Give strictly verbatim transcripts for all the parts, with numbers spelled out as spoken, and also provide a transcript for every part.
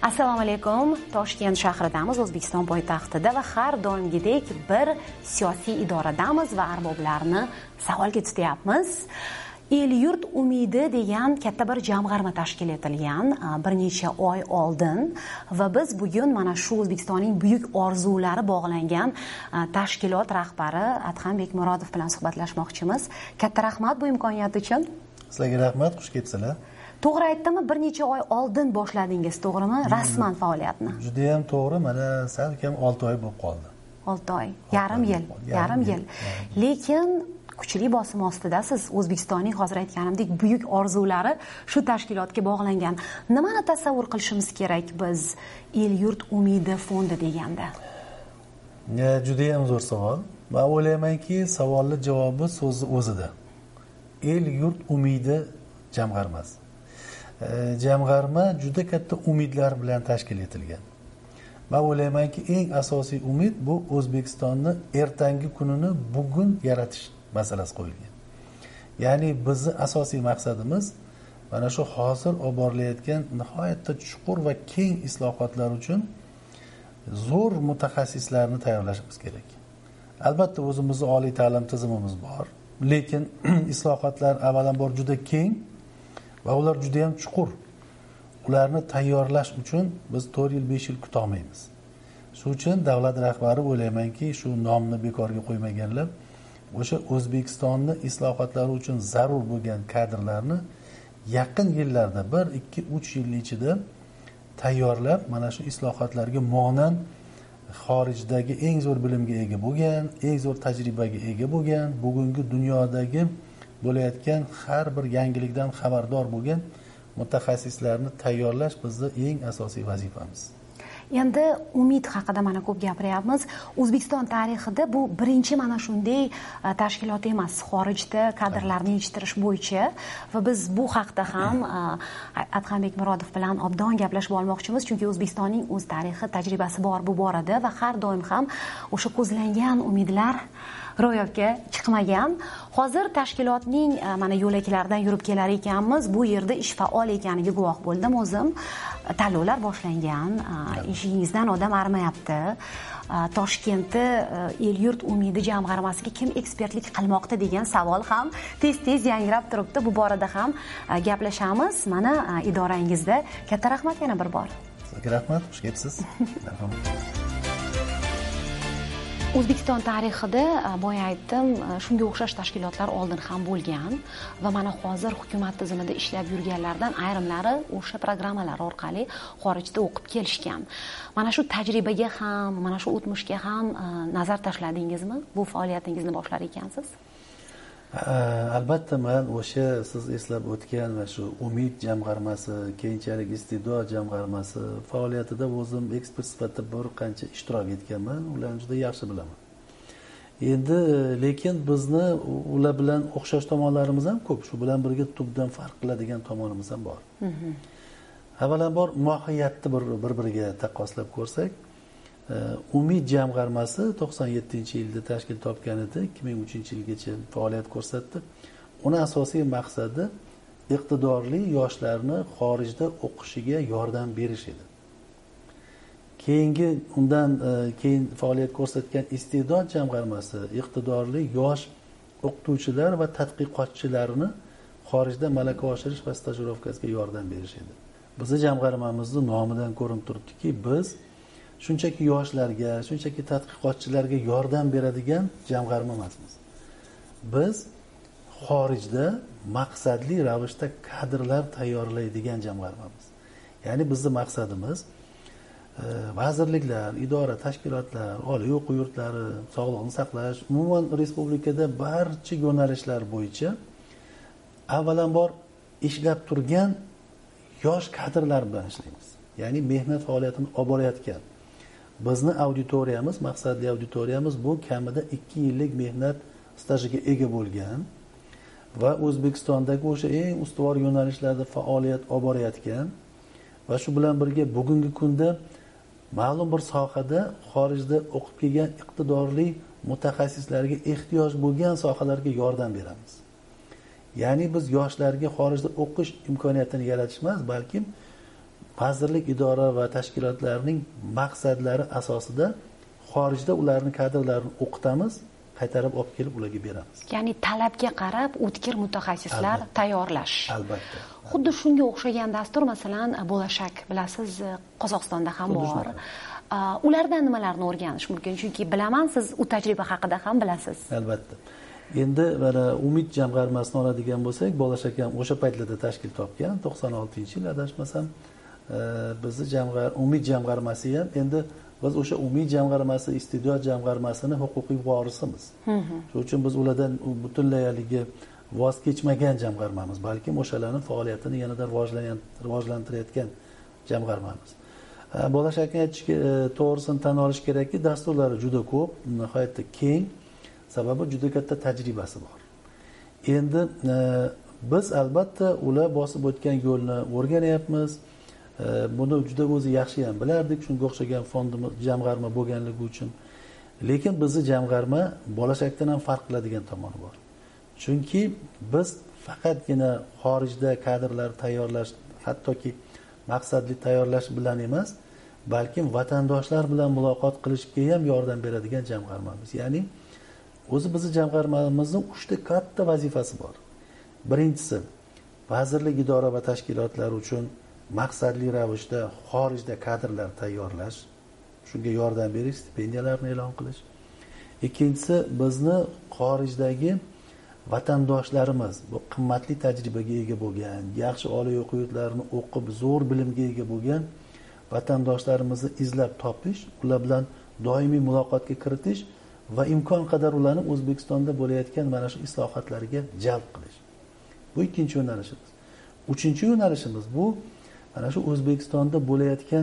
Assalomu alaykum. Toshkent shahridamiz, O'zbekiston poytaxtida va har doimgidek bir siyosiy idoradamiz va arboblarni savolga tutyapmiz. El yurt umidi degan katta bir jamg'arma tashkil etilgan bir necha oy oldin va biz bugun mana shu O'zbekistonning buyuk orzulari bog'langan tashkilot rahbari Adham Bekmurodov bilan suhbatlashmoqchimiz. Katta rahmat bu imkoniyat uchun. Sizlarga rahmat, xush kelibsizlar. To'g'ri aytdimmi? Bir necha oy oldin boshladingiz, to'g'rimi? Rasman faoliyatni. Juda ham to'g'ri, mana sal kam olti oy bo'lib qoldi. olti oy, yarim yil, yarim yil. Lekin kuchli bosim ostidasiz. O'zbekistonning hozir aytganimdek buyuk orzulari shu tashkilotga bog'langan. Nimani tasavvur qilishimiz kerak biz El yurt umidi fondi deganda? Ya, juda ham zo'r savol. Men o'ylaymanki, savolning javobi so'zni o'zida. El yurt umidi jamg'armasi. Jamg'arma juda katta umidlar bilan tashkil etilgan. Men o'ylaymanki, eng asosiy umid bu O'zbekistonni ertangi kunini bugun yaratish masalasi qo'yilgan. Ya'ni bizning asosiy maqsadimiz mana shu hozir olib borilayotgan nihoyatda chuqur va keng islohotlar uchun zo'r mutaxassislarni tayyorlashimiz kerak. Albatta o'zimizning oliy ta'lim tizimimiz bor, lekin islohotlar avvalambor juda keng va ular juda ham chuqur. Ularni tayyorlash uchun biz to'rt yil, besh yil kuta olmaymiz. Shuning uchun davlat rahbari o'ylaymanki, shu nomni bekorga qo'ymaganlar, o'sha O'zbekistonni islohotlari uchun zarur bo'lgan kadrlarni yaqin yillarda bir, ikki, uch yil ichida tayyorlab, mana shu islohotlarga monand xorijdagi eng zo'r bilimga ega bo'lgan, eng zo'r tajribaga ega bo'lgan, bugungi dunyodagi bo'layotgan har bir yangilikdan xabardor bo'lgan mutaxassislarni tayyorlash bizning eng asosiy vazifamiz. Endi umid haqida mana ko'p gapiryapmiz. O'zbekiston tarixida bu birinchi mana shunday tashkilot emas, xorijda kadrlarni yetishtirish bo'yicha va biz bu haqda ham Adham Bekmurodov bilan obdon gaplashib olmoqchimiz, chunki O'zbekistonning o'z tarixi, tajribasi bor bu borada va har doim ham o'sha ko'zlangan umidlar ro'yobga chiqmagan. Hozir tashkilotning mana yo'laklaridan yurib kelar ekanmiz. Bu yerda ish faol ekaniga guvoh bo'ldim o'zim. Tanlovlar boshlangan, ishingizdan odam arimayapti. Toshkentda El yurt umidi jamg'armasiga kim ekspertlik qilmoqda degan savol ham tez-tez yangrab turibdi. Bu borada ham gaplashamiz. Mana idorangizda. Katta rahmat yana bir bor. Sizga rahmat, xush kelibsiz. O'zbekiston tarixida boya aytdim, shunga o'xshash tashkilotlar oldin ham bo'lgan va mana hozir hukumat tizimida ishlab yurganlardan ayrimlari o'sha programmalar orqali xorijda o'qib kelishgan. Mana shu tajribaga ham, mana shu o'tmishga ham nazar tashladingizmi? Bu faoliyatingizni boshlar ekansiz? Albatta, men o'sha siz eslab o'tgan va shu Umid jamg'armasi, keyinchalik Iste'dod jamg'armasi faoliyatida o'zim ekspert sifatida bir qancha ishtirok etganman. Ularni juda yaxshi bilaman. Endi lekin bizni ular bilan o'xshash tomonlarimiz ham ko'p. Shu bilan birga tubdan farq qiladigan tomonimiz ham bor. Avvalambor mohiyatni bir-biriga taqqoslab ko'rsak, Umid jamg'armasi to'qson yettinchi yilda tashkil topgan edi, ikki ming uchinchi yilgacha faoliyat ko'rsatdi. Uning asosiy maqsadi iqtidorli yoshlarni xorijda o'qishiga yordam berish edi. Keyingi undan keyin faoliyat ko'rsatgan Iste'dod jamg'armasi iqtidorli yosh o'qituvchilar va tadqiqotchilarni xorijda malaka oshirish va stajirovkasiga yordam berish edi. Bizning jamg'armamizning nomidan ko'rinib turibdiki, biz shunchaki yoshlarga, shunchaki tadqiqotchilarga yordam beradigan jamg'arma emasmiz. Biz xorijda maqsadli ravishda kadrlar tayyorlaydigan jamg'armamiz. Ya'ni bizning maqsadimiz vazirliklar, idora, tashkilotlar, oliy o'quv yurtlari, sog'liqni saqlash, umuman respublikada barcha yo'nalishlar bo'yicha avvalambor ishlab turgan yosh kadrlar bilan ishlaymiz. Ya'ni mehnat faoliyatini olib borayotgan bizni auditoriyamiz, maqsadli auditoriyamiz bu kamida ikki yillik mehnat stajiga ega bo'lgan va O'zbekistondagi o'sha eng ustuvor yo'nalishlarda faoliyat olib borayotgan va shu bilan birga bugungi kunda ma'lum bir sohada xorijda o'qib kelgan iqtidorli mutaxassislarga ehtiyoj bo'lgan sohalarga yordam beramiz. Ya'ni biz yoshlarga xorijda o'qish imkoniyatini yaratish emas, balki vazirlik, idora va tashkilotlarning maqsadlari asosida xorijda ularni kadrlarini o'qitamiz, qaytarib olib kelib ularga beramiz. Ya'ni talabga qarab o'tkir mutaxassislar Albatta. tayyorlash. Albatta. Xuddi shunga o'xshagan dastur, masalan, bo'lashak, bilasiz, Qozog'istonda ham Xuddi bor. shunaqa. Ulardan nimalarni o'rganish mumkin? Chunki bilaman, siz u tajriba haqida ham bilasiz. Albatta. Endi mana Umid jamg'armasini oladigan bo'lsak, bo'lashak ham o'sha paytlarda tashkil topgan, to'qson oltinchi yil adashmasam, bizni jamg'ar Umid jamg'armasi ham endi biz o'sha Umid jamg'armasi, Iste'dod jamg'armasini huquqiy vorisimiz. Shuning uchun biz ulardan butunlay haligi voz kechmagan jamg'armamiz, balkim o'shalarning faoliyatini yanada rivojlantirayotgan jamg'armamiz. Bo'lashakni aytishga to'g'risini tan olish kerakki, dasturlari juda ko'p, nihoyatda keng, sababi juda katta tajribasi bor. Endi biz albatta ular bosib o'tgan yo'lni o'rganyapmiz. Buni juda o'zi yaxshi ham bilardik, shunga o'xshagan fondimiz, jamg'arma bo'lganligi uchun. Lekin bizni jamg'arma bo'lashakdan ham farq qiladigan tomoni bor. Chunki biz faqatgina xorijda kadrlar tayyorlash, hattoki maqsadli tayyorlash bilan emas, balkim vatandoshlar bilan muloqot qilishga ham yordam beradigan jamg'armamiz. Ya'ni o'zi bizni jamg'armamizning uchta katta vazifasi bor. Birinchisi, vazirlik, idora va tashkilotlar uchun maqsadli ravishda xorijda kadrlar tayyorlash, shunga yordam berish, stipendiyalarni e'lon qilish. Ikkinchisi, bizni xorijdagi vatandoshlarimiz, bu qimmatli tajribaga ega bo'lgan, yaxshi oliy o'quv yurtlarini o'qib, zo'r bilimga ega bo'lgan vatandoshlarimizni izlab topish, ular bilan doimiy muloqotga kiritish va imkon qadar ularni O'zbekistonda bo'layotgan mana shu islohotlarga jalb qilish. Bu ikkinchi yo'nalishimiz. Uchinchi yo'nalishimiz bu mana shu O'zbekistonda bo'layotgan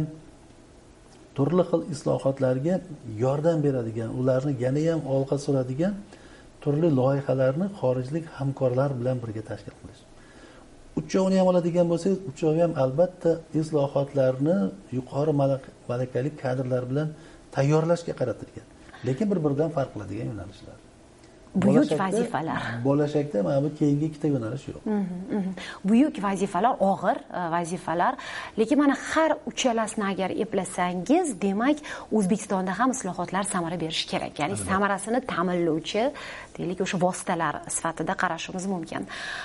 turli xil islohotlarga yordam beradigan, ularni yana ham olg'a suradigan turli loyihalarni xorijlik hamkorlar bilan birga tashkil qilish. Uchovini ham oladigan bo'lsangiz, uchovi ham albatta islohotlarni yuqori malakali kadrlar bilan tayyorlashga qaratilgan. Lekin bir-biridan farq qiladigan yo'nalishlar. Buyuk vazifalar. Bo'lashakda mana bu keyingi ikkita yo'nalish yo'q. Buyuk vazifalar, og'ir vazifalar, lekin mana har uchalasini agar eplasangiz, demak, O'zbekistonda ham islohotlar samara berishi kerak. Ya'ni samarasini ta'minlovchi, deylik, o'sha vositalar sifatida qarashimiz mumkin.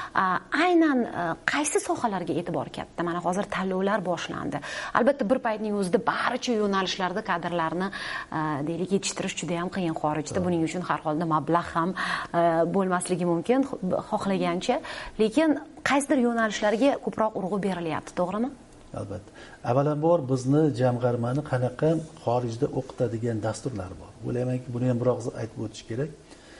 Aynan qaysi sohalarga e'tibor katta? Mana hozir tanlovlar boshlandi. Albatta, bir paytning o'zida barcha yo'nalishlarda kadrlarni, deylik, yetishtirish juda ham qiyin xorijda. Buning uchun har holda mablag' ham bo'lmasligi mumkin xohlagancha, lekin qaysidir yo'nalishlarga ko'proq urg'u berilyapti, to'g'rimi? Albatta. Avvalambor bizni jamg'armani qanaqa xorijda o'qitadigan dasturlar bor. O'ylaymanki, buni ham biroq aytib o'tish kerak.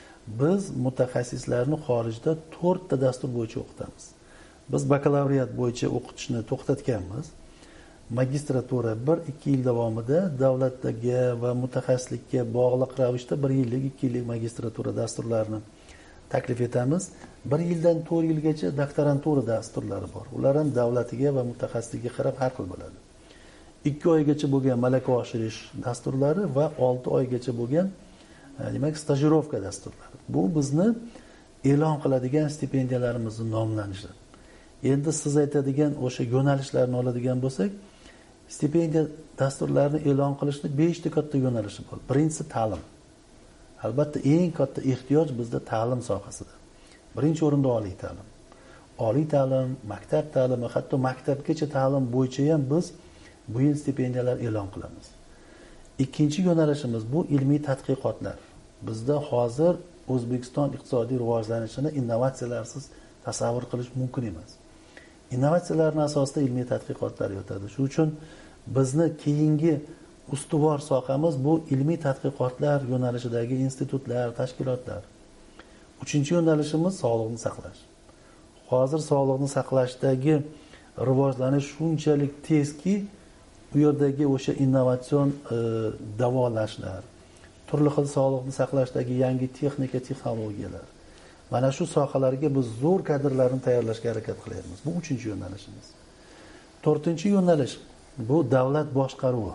Biz mutaxassislarni xorijda to'rtta dastur bo'yicha o'qitamiz. Biz bakalavriat bo'yicha o'qitishni to'xtatganmiz. Magistratura bir ikki yil davomida davlatdagi va mutaxassislikka bog'liq ravishda bir yillik, ikki yillik magistratura dasturlarini taklif etamiz. bir yildan to'rt yilgacha doktorantura dasturlari bor. Ular ham davlatiga va mutaxassisligiga qarab har xil bo'ladi. ikki oygacha bo'lgan malaka oshirish dasturlari va olti oygacha bo'lgan, demak, stajirovka dasturlari. Bu bizni e'lon qiladigan stipendiyalarimizni nomlanishi. Endi siz aytadigan o'sha yo'nalishlarni oladigan bo'lsak, stipendiya dasturlarini e'lon qilishni beshta katta yo'nalishi bor. Birinchisi ta'lim. Albatta, eng katta ehtiyoj bizda ta'lim sohasida. Birinchi o'rinda oliy ta'lim. Oliy ta'lim, maktab ta'limi, hatto maktabgacha ta'lim bo'yicha ham biz bu yil stipendiyalar e'lon qilamiz. Ikkinchi yo'nalishimiz bu ilmiy tadqiqotlar. Bizda hozir O'zbekiston iqtisodiy rivojlanishini innovatsiyalarsiz tasavvur qilish mumkin emas. Innovatsiyalarning asosida ilmiy tadqiqotlar yotadi. Shuning uchun bizni keyingi ustuvor sohamiz bu ilmiy tadqiqotlar yo'nalishidagi institutlar, tashkilotlar. Uchinchi yo'nalishimiz sog'liqni saqlash. Hozir sog'liqni saqlashdagi rivojlanish shunchalik tezki, bu yerdagi o'sha innovatsion e, davolashlar, turli xil sog'liqni saqlashdagi yangi texnika, texnologiyalar. Mana shu sohalarga biz zo'r kadrlarni tayyorlashga harakat qilyapmiz. Bu uchinchi yo'nalishimiz. To'rtinchi yo'nalish bu davlat boshqaruvi.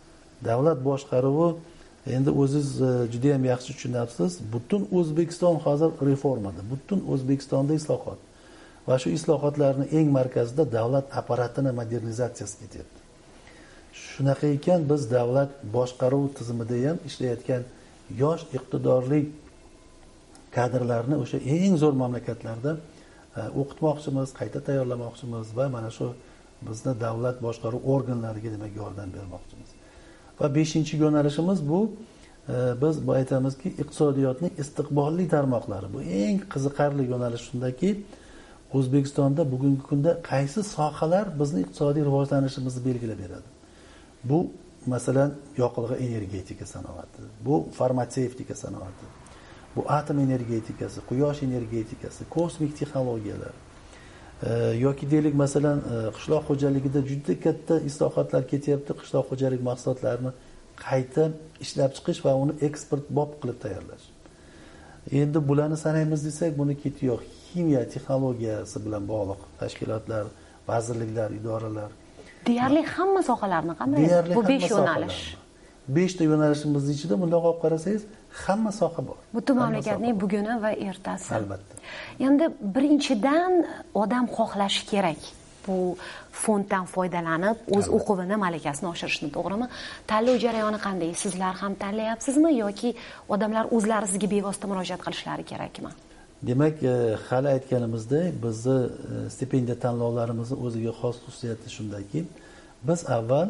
Davlat boshqaruvi endi o'zingiz juda ham yaxshi tushunasiz. Butun O'zbekiston hozir reformada, butun O'zbekistonda islohot. Va shu islohotlarning eng markazida davlat apparatini modernizatsiyasi ketyapti. shunaqa ekan biz davlat boshqaruv tizimida ham ishlayotgan yosh iqtidorli kadrlarni o'sha eng zo'r mamlakatlarda o'qitmoqchimiz, qayta tayyorlamoqchimiz va mana shu bizni davlat boshqaruv organlariga demak yordam bermoqchimiz. Va beshinchi yo'nalishimiz bu biz bu aytamizki iqtisodiyotning istiqbolli tarmoqlari. Bu eng qiziqarli yo'nalish shundaki, O'zbekistonda bugungi kunda qaysi sohalar bizni iqtisodiy rivojlanishimizni belgilab beradi. Bu masalan yoqilg'i energetika sanoati, bu farmatsevtika sanoati, bu atom energetikasi, quyosh energetikasi, kosmik texnologiyalar e, yoki deylik masalan e, qishloq xo'jaligida juda katta islohotlar ketyapti. Qishloq xo'jalik mahsulotlarini qayta ishlab chiqish va uni eksport bob qilib tayyorlash. Endi bularni sanaymiz desak, buni ketiyoq ximiya texnologiyasi bilan bog'liq tashkilotlar, vazirliklar, idoralar. Deyarli hamma sohalarni qanday? Bu besh yo'nalish. beshta yo'nalishimizning ichida bundoq olib qarasangiz, hamma soha bor. Butun mamlakatning buguni va ertasi. Albatta. Endi birinchidan odam xohlashi kerak. Bu fonddan foydalanib, o'z o'quvini, malakasini oshirishni, to'g'rimi? Tanlov jarayoni qanday? Sizlar ham tanlayapsizmi yoki odamlar o'zlari sizga bevosita murojaat qilishlari kerakmi? Demak, hali aytganimizdek, bizni stipendiya tanlovlarimizning o'ziga xos xususiyati shundaki, biz avval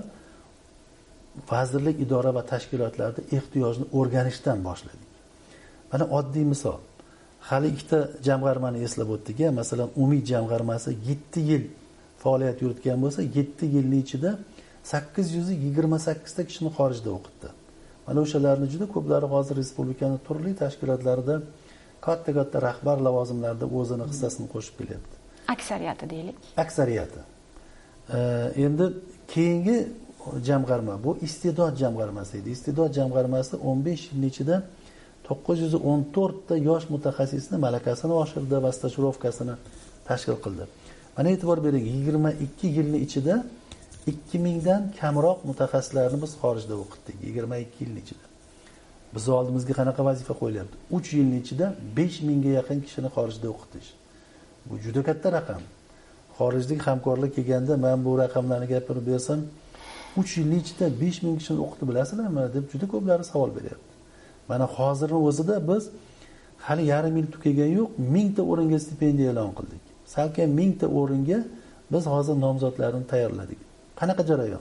vazirlik, idora va tashkilotlarda ehtiyojni o'rganishdan boshladik. Mana oddiy misol. Hali ikkita jamg'armani eslab o'tdik. Masalan, Umid jamg'armasi yetti yil faoliyat yuritgan bo'lsa, yetti yilning ichida sakkiz yuz yigirma sakkiz ta kishini xorijda o'qitdi. Mana o'shalarning juda ko'plari hozir respublikaning turli tashkilotlarida katta-katta rahbar lavozimlarda o'zini hissasini qo'shib kelyapti. Aksariyati deylik. Aksariyati. E, endi keyingi jamg'arma bu iste'dod jamg'armasi edi. Iste'dod jamg'armasi o'n besh yilning ichida to'qqiz yuz o'n to'rt ta yosh mutaxassisni malakasini oshirdi va stajirovkasini tashkil qildi. Mana e'tibor bering, yigirma ikki yilning ichida ikki ming dan kamroq mutaxassislarni biz xorijda o'qitdik. yigirma ikki yilning ichida. Biz oldimizga qanaqa vazifa qo'yilyapti? uch yilning ichida besh mingga yaqin kishini xorijda o'qitish. Bu juda katta raqam. Xorijlik hamkorlar kelganda men bu raqamlarni gapirib bersam, uch yilning ichida besh ming kishini o'qitib bilasizlarmi deb juda ko'plari savol beryapti. Mana hozirning o'zida biz hali yarim yil tugagan yo'q, ming ta o'ringa stipendiya e'lon qildik. Salkam ming ta o'ringa biz hozir nomzodlarni tayyorladik. Qanaqa jarayon?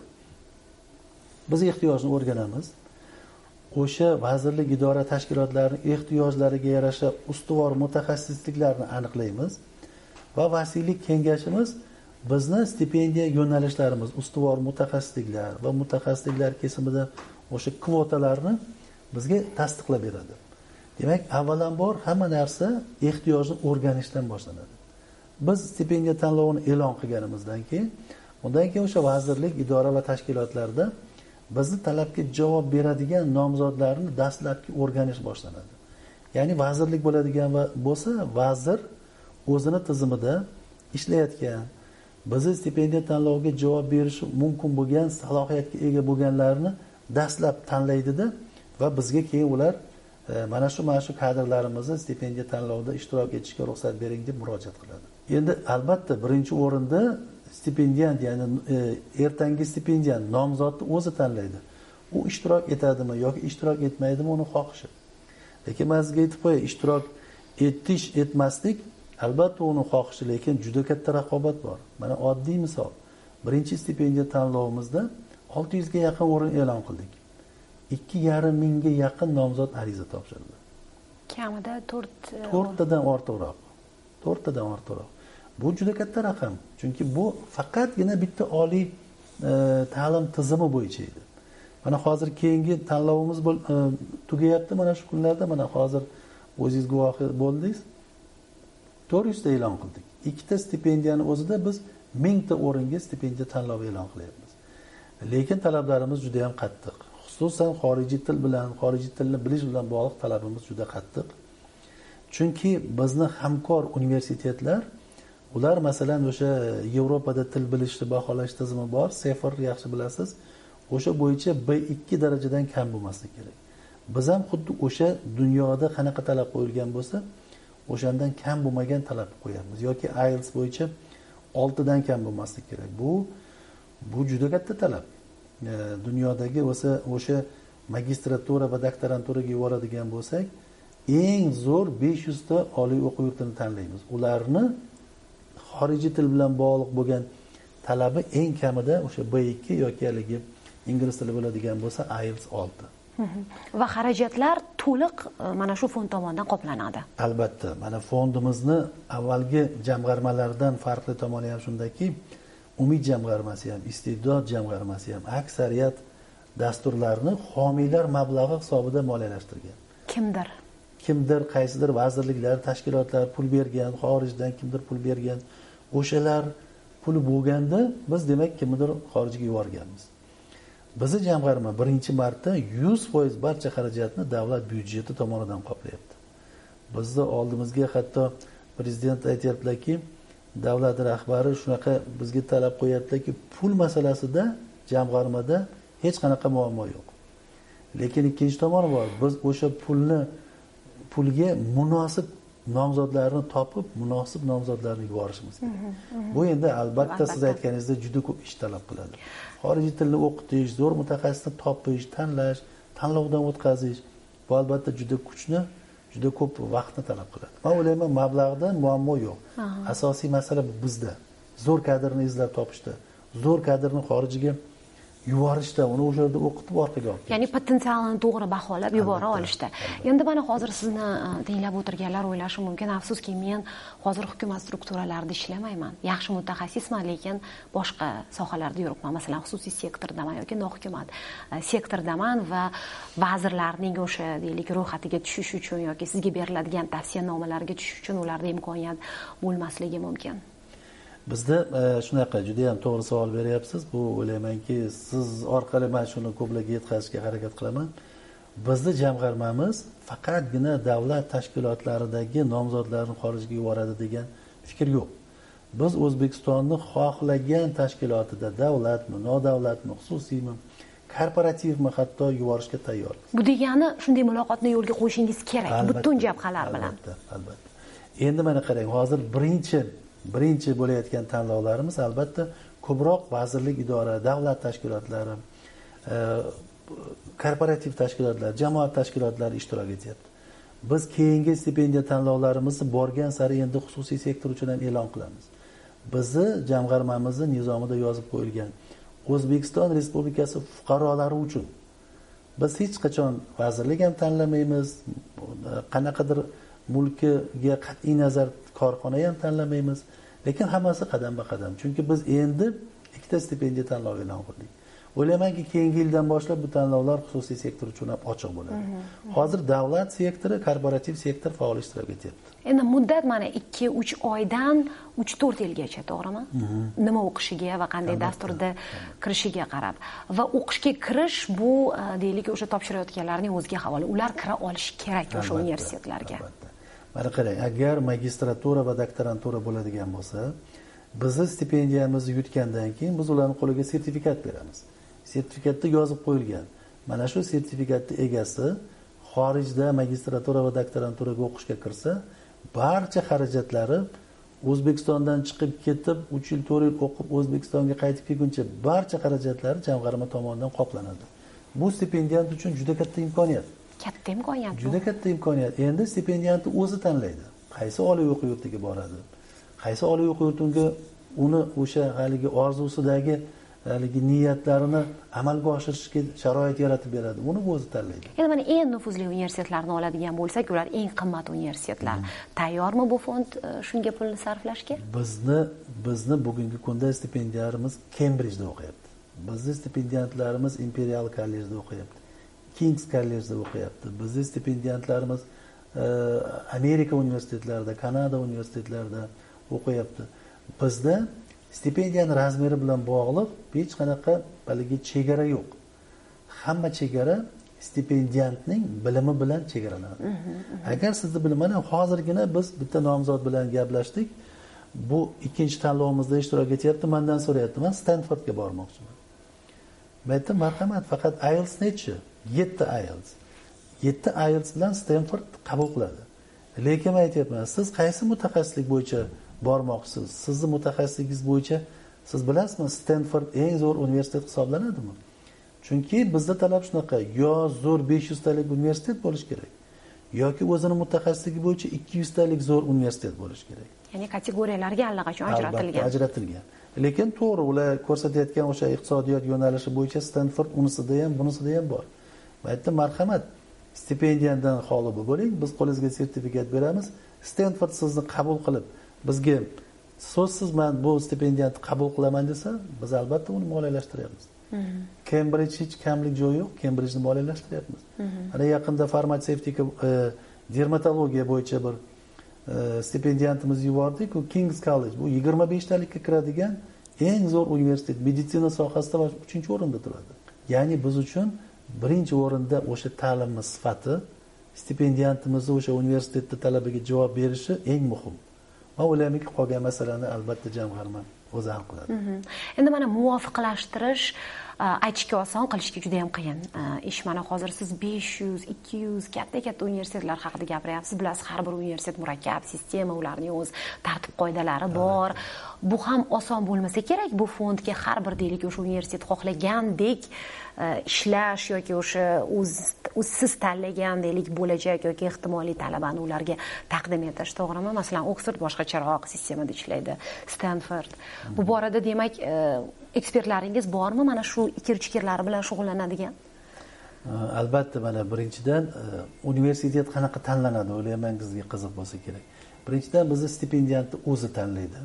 Biz ehtiyojni o'rganamiz. O'sha vazirlik, idora, tashkilotlarning ehtiyojlariga yarasha ustuvor mutaxassisliklarni aniqlaymiz va vasiylik kengashimiz bizni stipendiya yo'nalishlarimiz, ustuvor mutaxassisliklar va mutaxassisliklar kesimida o'sha kvotalarni bizga tasdiqlab beradi. Demak, avvalambor hamma narsa ehtiyojni o'rganishdan boshlanadi. Biz stipendiya tanlovini e'lon qilganimizdan keyin, undan keyin o'sha vazirlik, idora va tashkilotlarda bizni talabga javob beradigan nomzodlarni dastlabki o'rganish boshlanadi. Ya'ni vazirlik bo'ladigan va bo'lsa, vazir o'zini tizimida ishlayotgan, bizni stipendiya tanloviga javob berishi mumkin bo'lgan salohiyatga ega bo'lganlarni dastlab tanlaydida va bizga keyin ular mana shu mana shu kadrlarimizni stipendiya tanlovida ishtirok etishga ruxsat bering deb murojaat qiladi. Endi albatta birinchi o'rinda stipendiyant, ya'ni ertangi stipendiyant nomzodni o'zi tanlaydi. U ishtirok etadimi yoki ishtirok etmaydimi uni xohishi. Lekin men sizga aytib qo'yay, ishtirok etish, etmaslik albatta uni xohishi, lekin juda katta raqobat bor. Mana oddiy misol. Birinchi stipendiya tanlovimizda olti yuz ga yaqin o'rin e'lon qildik. ikki yarim mingga yaqin nomzod ariza topshirdi. Kamida to'rt tadan ortiqroq. to'rt tadan ortiqroq. Bu juda katta raqam. Chunki bu faqatgina bitta oliy e, ta'lim tizimi bo'yicha edi. Mana hozir keyingi tanlovimiz e, tugayapti mana shu kunlarda. Mana hozir o'zingiz guvohi bo'ldingiz. to'rt yuz ta e'lon qildik. Ikkita stipendiyani o'zida biz ming ta o'ringa stipendiya tanlovi e'lon qilyapmiz. Lekin talablarimiz juda ham qattiq. Xususan xorijiy til bilan, xorijiy tilni bilish bilan bog'liq talabimiz juda qattiq. Chunki bizni hamkor universitetlar, ular masalan o'sha Yevropada til bilishni baholash tizimi bor, Sefer yaxshi bilasiz. O'sha bo'yicha B ikki darajadan kam bo'lmasligi kerak. Biz ham xuddi o'sha dunyoda qanaqa talab qo'yilgan bo'lsa, o'shandan kam bo'lmagan talab qo'yamiz. Yoki I E L T S bo'yicha olti dan kam bo'lmasligi kerak. Bu bu juda katta talab. dunyodagi o'sha o'sha magistratura va doktoranturaga yuboradigan bo'lsak, eng zo'r besh yuz ta oliy o'quv yurtini tanlaymiz. Ularni xorijiy til bilan bog'liq bo'lgan talabi eng kamida o'sha B ikki yoki haligi ingliz tili biladigan bo'lsa I E L T S olti. Va xarajatlar to'liq mana shu fond tomonidan qoplanadi. Albatta, mana fondimizni avvalgi jamg'armalardan farqli tomoni ham shundaki, Umid jamg'armasi ham, Iste'dod jamg'armasi ham aksariyat dasturlarni homiylar mablag'i hisobida moliyalashtirgan. Kimdir kimdir qaysidir vazirliklar, tashkilotlar pul bergan, xorijdan kimdir pul bergan. O'shalar puli bo'lganda biz demak kimdir xorijga yuborganmiz. Bizi jamg'arma birinchi marta yuz foiz barcha xarajatni davlat byudjeti tomonidan qoplayapti. Bizni oldimizga hatto prezident aytayaptiki, davlat rahbari shunaqa bizga talab qo'yaptiki, pul masalasida jamg'armada hech qanaqa muammo yo'q. Lekin ikkinchi tomoni bor. Biz o'sha pulni pulga munosib nomzodlarni topib, munosib nomzodlarni yuborishimiz kerak. Bu endi albatta siz aytganingizdek juda ko'p ish talab qiladi. Xorijiy tilni o'qitish, zo'r mutaxassisni topish, tanlash, tanlovdan o'tkazish bu albatta juda kuchni, juda ko'p vaqtni talab qiladi. Men o'ylayman, mablag'da muammo yo'q. Asosiy masala bizda. Zo'r kadrni izlab topishda, zo'r kadrni xorijiga yuborishda, uni o'sha yerda o'qitib orqaga olib. Ya'ni potensialini to'g'ri baholab yubora olishda. Endi mana hozir sizni tinglab o'tirganlar o'ylashi mumkin, afsuski men hozir hukumat strukturalarida ishlamayman. Yaxshi mutaxassisman, lekin boshqa sohalarda yuribman. Masalan, xususiy sektordaman yoki nohukumat sektordaman va vazirlarning o'sha deylik ro'yxatiga tushish uchun yoki sizga beriladigan tavsiyanomalarga tushish uchun ularda imkoniyat bo'lmasligi mumkin. Bizda shunaqa juda ham to'g'ri savol beryapsiz. Bu o'ylaymanki, siz orqali men shuni ko'plarga yetkazishga harakat qilaman. Bizning jamg'armamiz faqatgina davlat tashkilotlaridagi nomzodlarni xorijga yuboradi degan fikr yo'q. Biz O'zbekistonni xohlagan tashkilotida, davlatmi, nodavlatmi, xususiymi, korporativmi hatto yuborishga tayyormiz. Bu degani shunday muloqotni yo'lga qo'yishingiz kerak, butun jabhalar bilan. Albatta, albatta. Endi mana qarang, hozir birinchi birinchi bo'layotgan tanlovlarimiz albatta ko'proq vazirlik, idora, davlat tashkilotlari, korporativ tashkilotlar, jamoat tashkilotlari ishtirok etyapti. Biz keyingi stipendiya tanlovlarimizni borgan sari endi xususiy sektor uchun ham e'lon qilamiz. Bizni jamg'armamizning nizomida yozib qo'yilgan O'zbekiston Respublikasi fuqarolari uchun biz hech qachon vazirlik ham tanlamaymiz, qanaqadir mulkiga qat'iy nazar korxona ham tanlamaymiz, lekin hammasi qadamba qadam. Chunki biz endi ikkita stipendiya tanlovi e'lon qildik. O'ylaymanki, keyingi yildan boshlab bu tanlovlar xususiy sektor uchun ham ochiq bo'ladi. Hozir davlat sektori, korporativ sektor faol ishtirok etyapti. Endi muddat mana ikki uch oydan uch to'rt yilgacha, to'g'rimi? Nima o'qishiga va qanday dasturda kirishiga qarab. Va o'qishga kirish bu deylik o'sha topshirayotganlarning o'ziga havola. Ular kira olishi kerak o'sha universitetlarga. Mana qarang, agar magistratura va doktorantura bo'ladigan bo'lsa, bizni stipendiyamizni yutgandan keyin biz ularning qo'liga sertifikat beramiz. Sertifikatda yozib qo'yilgan. Mana shu sertifikatning egasi xorijda magistratura va doktoranturaga o'qishga kirsa, barcha xarajatlari O'zbekistondan chiqib ketib, uch yil to'rt yil o'qib O'zbekistonga qaytib kelguncha barcha xarajatlari jamg'arma tomonidan qoplanadi. Bu stipendiyant uchun juda katta imkoniyat. Katta imkoniyat. Juda katta imkoniyat. Endi stipendiyantni o'zi tanlaydi. Qaysi oliy o'quv yurtiga boradi? Qaysi oliy o'quv yurtiga uni o'sha haligi orzusidagi haligi niyatlarini amalga oshirishga sharoit yaratib beradi. Uni o'zi tanlaydi. Endi mana eng nufuzli universitetlarni oladigan bo'lsak, ular eng qimmat universitetlar. Tayyormi bu fond shunga pulni sarflashga? Bizni bizni bugungi kunda stipendiyalarimiz Kembridjda o'qiyapti. Bizning stipendiyantlarimiz Imperial kollejda o'qiyapti. King's kollejda o'qiyapti. Bizning stipendiyantlarimiz Amerika universitetlarida, Kanada universitetlarida o'qiyapti. Bizda stipendiyaning razmeri bilan bog'liq hech qanaqa baligi chegara yo'q. Hamma chegara stipendiyantning bilimi bilan chegaralanadi. Agar sizni bilim, mana hozirgina biz bitta nomzod bilan gaplashdik. Bu ikkinchi tanlovimizda ishtirok etyapti, mendan so'rayapti. Men Stanfordga bormoqchiman. Men aytdim, marhamat, faqat I E L T S nechi? yetti I E L T S. yetti I E L T S bilan Stanford qabul qiladi. Lekin men aytayapman, siz qaysi mutaxassislik bo'yicha bormoqchisiz? Sizni mutaxassisligingiz bo'yicha siz bilasizmi, Stanford eng zo'r universitet hisoblanadimi? Chunki bizda talab shunaqa, yo zo'r besh yuz talik universitet bo'lishi kerak, yoki o'zini mutaxassisligi bo'yicha ikki yuz talik zo'r universitet bo'lishi kerak. Ya'ni kategoriyalarga allaqachon ajratilgan. Ajratilgan. Lekin to'g'ri, ular ko'rsatayotgan o'sha iqtisodiyot yo'nalishi bo'yicha Stanford unisida ham, bunisida ham bor. Men aytdim, marhamat, stipendiyadan xoli bo'ling, biz qo'lingizga sertifikat beramiz. Stanford sizni qabul qilib, bizga so'zsiz men bu stipendiyani qabul qilaman desa, biz albatta uni moliyalashtiryapmiz. Cambridge hech kamlik joyi yo'q, Cambridgeni moliyalashtiryapmiz. Ana yaqinda farmatsevtika, dermatologiya bo'yicha bir stipendiyantimiz yubordik, u King's College, bu yigirma besh talikka kiradigan eng zo'r universitet, meditsina sohasida uchinchi o'rinda turadi. Ya'ni biz uchun birinchi o'rinda o'sha ta'limni sifati, stipendiyantimizni o'sha universitetda talabiga javob berishi eng muhim. Men o'ylaymanki, qolgan masalani albatta jamg'arma o'zi hal qiladi. Endi mana muvofiqlashtirish aytishga oson, qilishga juda ham qiyin ish. Mana hozir siz besh yuz, ikki yuz katta-katta universitetlar haqida gapiryapsiz. Bilasiz, har bir universitet murakkab sistema, ularning o'z tartib qoidalari bor. Bu ham oson bo'lmasa kerak. Bu fondga har bir deylik o'sha universitet xohlagandek ishlash yoki o'sha o'z siz tanlagan deylik bo'lajak yoki ehtimoliy talabani ularga taqdim etish, to'g'rimi? Masalan, Oxford boshqacharoq sistemada ishlaydi, Stanford. Bu borada demak, ekspertlaringiz bormi mana shu ikir-chikirlar bilan shug'ullanadigan? Albatta, mana birinchidan universitet qanaqa tanlanadi, o'ylayman sizga qiziq bo'lsa kerak. Birinchidan bizni stipendiyantni o'zi tanlaydi.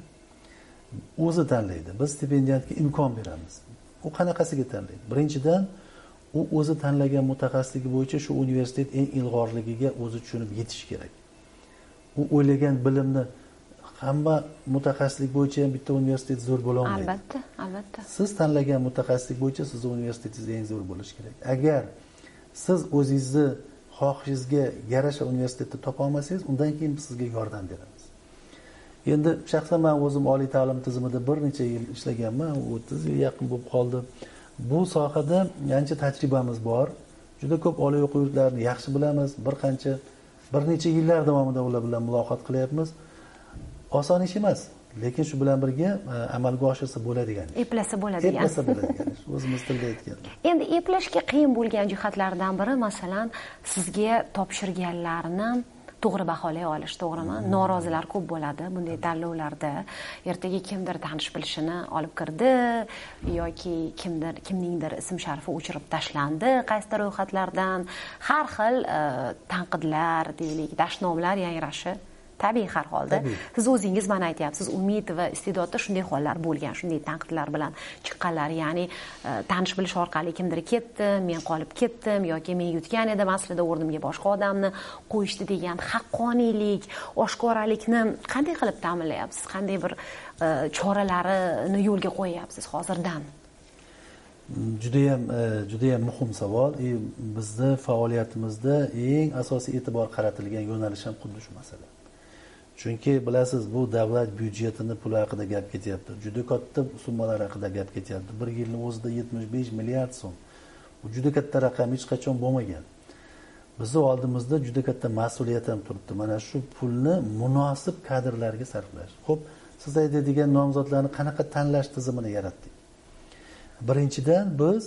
O'zi tanlaydi. Biz stipendiyantga imkon beramiz. U qanaqasiga tanlaydi? Birinchidan u o'zi tanlagan mutaxassisligi bo'yicha shu universitet eng ilg'orligiga o'zi tushunib yetishi kerak. U o'ylagan bilimni hamma mutaxassislik bo'yicha ham bitta universitet zo'r bo'la olmaydi. Albatta, albatta. Siz tanlagan mutaxassislik bo'yicha sizning universitetingiz eng zo'r bo'lishi kerak. Agar siz o'zingizni xohishingizga yarasha universitetni topa olmasangiz, undan keyin biz sizga yordam beramiz. Endi shaxsan men o'zim oliy ta'lim tizimida bir necha yil ishlaganman, o'ttiz yil yaqin bo'lib qoldi. Bu sohada ancha tajribamiz bor. Juda ko'p oliy o'quv yurtlarini yaxshi bilamiz. Bir qancha bir necha yillar davomida ular bilan muloqot qilyapmiz. Oson ish emas, lekin shu bilan birga amalga oshirsa bo'ladigan. Eplasa bo'ladigan. Eplasa bo'ladigan. O'zimiz tilda aytgan. Endi eplashga qiyin bo'lgan jihatlardan biri, masalan, sizga topshirganlarni to'g'ri baholay olish, to'g'rimi? Norozilar ko'p bo'ladi bunday tanlovlarda. Ertaga kimdir tanish bilishini olib kirdi yoki kimdir kimningdir ism sharifi o'chirib tashlandi qaysi ro'yxatlardan. Har xil tanqidlar, deylik, dashnomlar yangrashi tabiiy har holda. Siz o'zingiz mana aytyapsiz, umid va iste'dodda shunday hollar bo'lgan, shunday tanqidlar bilan chiqqanlar, ya'ni tanish bilish orqali kimdir ketdi, men qolib ketdim yoki men yutgan edim, aslida o'rnimga boshqa odamni qo'yishdi degan haqqoniylik, oshkoralikni qanday qilib ta'minlayapsiz? Qanday bir choralarini yo'lga qo'yyapsiz hozirdan? Juda ham juda ham muhim savol. Bizda faoliyatimizda eng asosiy e'tibor qaratilgan yo'nalish ham xuddi shu masala. Chunki bilasiz, bu davlat byudjetini puli haqida gap ketyapti. Juda katta summalar haqida gap ketyapti. Bir yilning o'zida yetmish besh milliard so'm. Bu juda katta raqam, hech qachon bo'lmagan. Bizning oldimizda juda katta mas'uliyat ham turibdi. Mana shu pulni munosib kadrlarga sarflash. Xo'p, siz aytadigan nomzodlarni qanaqa tanlash tizimini yaratdik? Birinchidan biz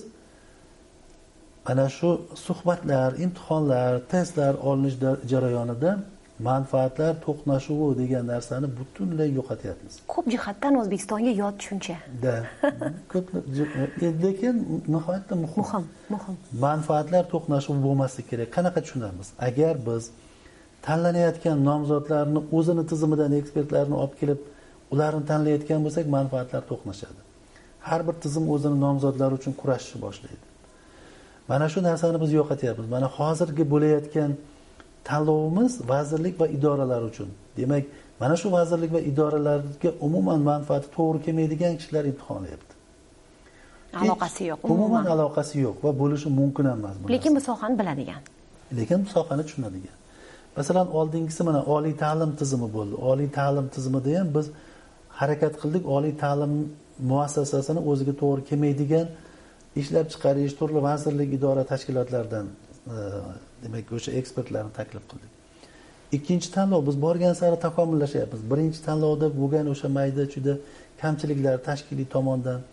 ana shu suhbatlar, imtihonlar, testlar olinish jarayonida manfaatlar to'qnashuvi degan narsani butunlay yo'qotyapmiz. Ko'p jihatdan O'zbekistonga yot tushuncha. Da. Ko'p, lekin nihoyatda muhim. Muhim, muhim. Manfaatlar to'qnashuvi bo'lmasligi kerak. Qanaqa tushunamiz? Agar biz tanlanayotgan nomzodlarni o'zini tizimidan ekspertlarni olib kelib, ularni tanlayotgan bo'lsak, manfaatlar to'qnashadi. Har bir tizim o'zini nomzodlari uchun kurashishni boshlaydi. Mana shu narsani biz yo'qotyapmiz. Mana hozirgi bo'layotgan tanlovimiz vazirlik va idoralar uchun. Demak, mana shu vazirlik va idoralarga umuman manfaati to'g'ri kelmaydigan kishilar imtihonlayapti. Aloqasi yo'q. Umuman aloqasi yo'q va bo'lishi mumkin emas. Lekin bu sohani biladigan. Lekin bu sohani tushunadigan. Masalan, oldingisi mana oliy ta'lim tizimi bo'ldi. Oliy ta'lim tizimida ham biz harakat qildik, oliy ta'lim muassasasini o'ziga to'g'ri kelmaydigan ishlab chiqarish, turli vazirlik, idora, tashkilotlardan demak o'sha ekspertlarni taklif qildik. Ikkinchi tanlov, biz borgan sari takomillashyapmiz. Birinchi tanlovda bo'lgan o'sha mayda juda kamchiliklar tashkiliy tomondan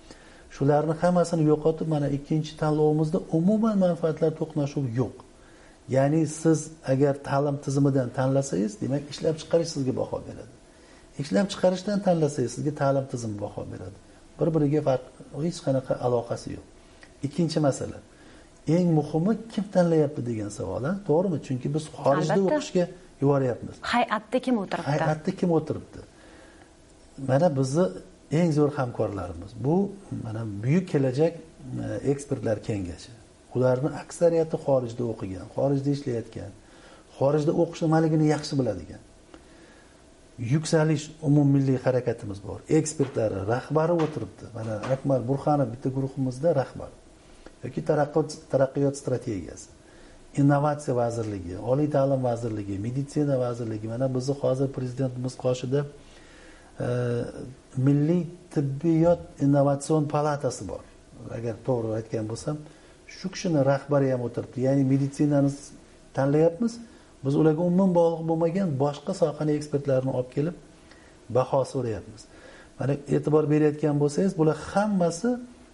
shularni hammasini yo'qotib mana ikkinchi tanlovimizda umuman manfaatlar to'qnashuvi yo'q. Ya'ni siz agar ta'lim tizimidan tanlasangiz, demak ishlab chiqarish sizga baho beradi. Ishlab chiqarishdan tanlasangiz, sizga ta'lim tizimi baho beradi. Bir-biriga farq, hech qanaqa aloqasi yo'q. Ikkinchi masala, eng muhimi kim tanlayapti degan savol, ha? To'g'rimi? Chunki biz xorijda o'qishga yuboryapmiz. Hay'atda kim o'tiribdi? Hay'atda kim o'tiribdi? Mana bizni eng zo'r hamkorlarimiz. Bu mana Buyuk kelajak ekspertlar kengashi. Ularni aksariyati xorijda o'qigan, xorijda ishlayotgan, xorijda o'qish nimaligini yaxshi biladigan. Yuksalish umummilliy harakatimiz bor. Ekspertlari, rahbari o'tiribdi. Mana Akmal Burxonov bitta guruhimizda rahbar. Yoki taraqqiyot taraqqiyot strategiyasi, innovatsiya vazirligi, oliy ta'lim vazirligi, meditsina vazirligi, mana bizni hozir prezidentimiz qoshida e, milliy tibbiyot innovatsion palatasi bor. Agar to'g'ri aytgan bo'lsam, shu kishini rahbari ham o'tiribdi. Ya'ni meditsinani tanlayapmiz. Biz ularga umuman bog'liq bo'lmagan boshqa sohaning ekspertlarini olib kelib baho so'rayapmiz. Mana e'tibor berayotgan bo'lsangiz, bular hammasi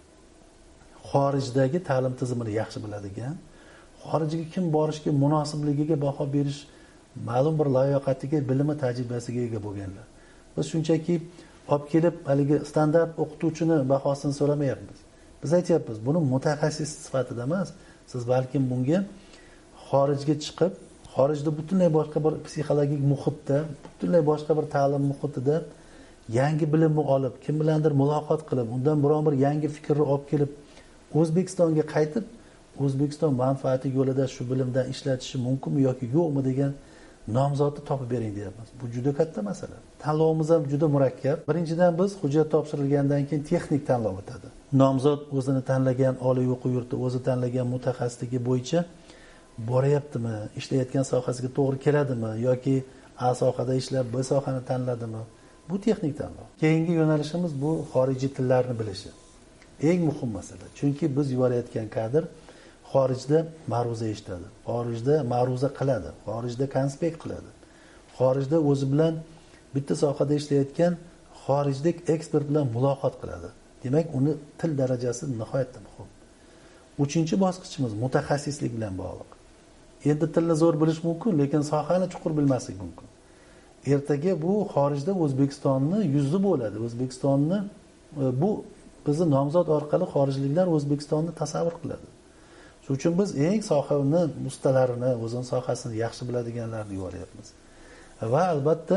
xorijdagi ta'lim tizimini yaxshi biladigan, xorijga kim borishga munosibligiga baho berish, ma'lum bir layoqatiga, bilimi, tajribasiga ega bo'lganlar. Biz shunchaki olib kelib haligi standart o'qituvchini bahosini so'ramayapmiz. Biz aytyapmiz, buni mutaxassis sifatida emas, siz balkim bunga xorijga chiqib, xorijda butunlay boshqa bir psixologik muhitda, butunlay boshqa bir ta'lim muhitida yangi bilimni olib, kim bilandir muloqot qilib, undan biron bir yangi fikrni olib kelib O'zbekistonga qaytib, O'zbekiston manfaati yo'lida shu bilimdan ishlatishi mumkinmi yoki yo'qmi degan nomzodni topib bering deyapmiz. Bu juda katta masala. Tanlovimiz ham juda murakkab. Birinchidan biz hujjat topshirilgandan keyin texnik tanlov o'tadi. Nomzod o'zini tanlagan oliy o'quv yurti, o'zi tanlagan mutaxassisligi bo'yicha boryaptimi, ishlayotgan sohasiga to'g'ri keladimi yoki A sohada ishlab B sohani tanladimi? Bu texnik tanlov. Keyingi yo'nalishimiz bu xorijiy tillarni bilishi. Eng muhim masala. Chunki biz yuborayotgan kadr xorijda ma'ruza eshitadi, xorijda ma'ruza qiladi, xorijda konspekt qiladi. Xorijda o'zi bilan bitta sohada ishlayotgan xorijlik ekspert bilan muloqot qiladi. Demak, uni til darajasi nihoyatda muhim. Uchinchi bosqichimiz mutaxassislik bilan bog'liq. Endi tilni zo'r bilish mumkin, lekin sohani chuqur bilmaslik mumkin. Ertaga bu xorijda O'zbekistonni yuzi bo'ladi. O'zbekistonni bu bizni nomzod orqali xorijliklar O'zbekistonni tasavvur qiladi. Shuning uchun biz eng sohani ustalarini, o'zini sohasini yaxshi biladiganlarni yuboryapmiz. Va albatta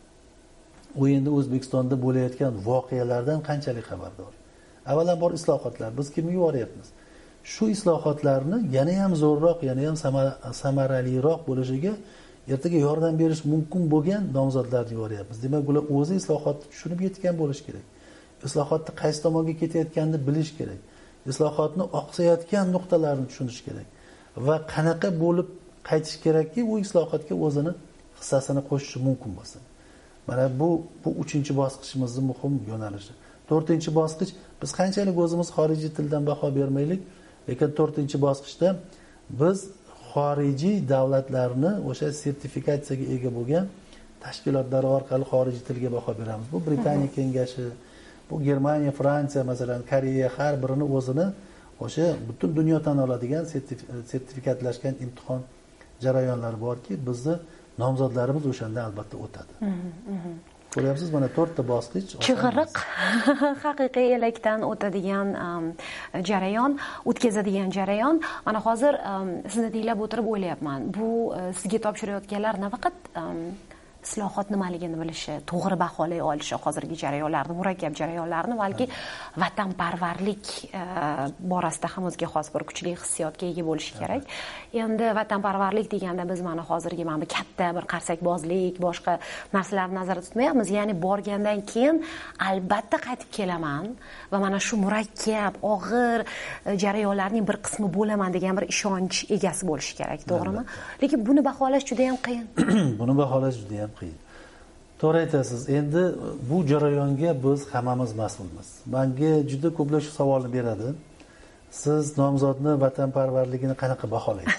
u endi O'zbekistonda bo'layotgan voqealardan qanchalik xabardor. Avvalambor islohotlar. Biz kimni yuboryapmiz? Shu islohotlarni yana ham zo'rroq, yana ham samaraliroq bo'lishiga ertaga yordam berish mumkin bo'lgan nomzodlarni yuboryapmiz. Demak, ular o'zi islohotni tushunib yetgan bo'lish kerak. Islohotni qaysi tomonga ketayotganini bilish kerak. Islohotni oqsayotgan nuqtalarni tushunish kerak va qanaqa bo'lib qaytish kerakki, u islohotga o'zini hissasini qo'shishi mumkin bo'lsin. Mana bu bu uchinchi bosqichimizning muhim yo'nalishi. to'rtinchi bosqich, biz qanchalik o'zimiz xorijiy tildan baho bermaylik, lekin to'rtinchi bosqichda biz xorijiy davlatlarni o'sha sertifikatsiyaga ega bo'lgan tashkilotlar orqali xorijiy tilga baho beramiz. Bu Britaniya kengashi, bu Germaniya, Fransiya, masalan, Koreya har birini o'zini o'sha butun dunyo tan oladigan sertifikatlashgan imtihon jarayonlari borki, bizni nomzodlarimiz o'shanda albatta o'tadi. Ko'ryapsiz, mana to'rtta bosqich. Chig'iriq haqiqiy elakdan o'tadigan jarayon, o'tkazadigan jarayon. Mana hozir sizni tinglab o'tirib o'ylayapman. Bu sizga topshirayotganlar nafaqat islohot nimaligini bilishi, to'g'ri baholay olishi hozirgi jarayonlarni, murakkab jarayonlarni, balki vatanparvarlik borasida ham o'ziga xos bir kuchli hissiyotga ega bo'lishi kerak. Endi vatanparvarlik deganda biz mana hozirgi mana bu katta bir qarsakbozlik, boshqa narsalarni nazarda tutmayapmiz. Ya'ni borgandan keyin albatta qaytib kelaman va mana shu murakkab, og'ir jarayonlarning bir qismi bo'laman degan bir ishonch egasi bo'lishi kerak, to'g'rimi? Lekin buni baholash juda ham qiyin. Buni baholash juda ham qiyin. To'g'ri aytasiz. Endi bu jarayonga biz hammamiz mas'ulmiz. Menga juda ko'plar shu savolni beradi. Siz nomzodni vatanparvarligini qanaqa baholaysiz?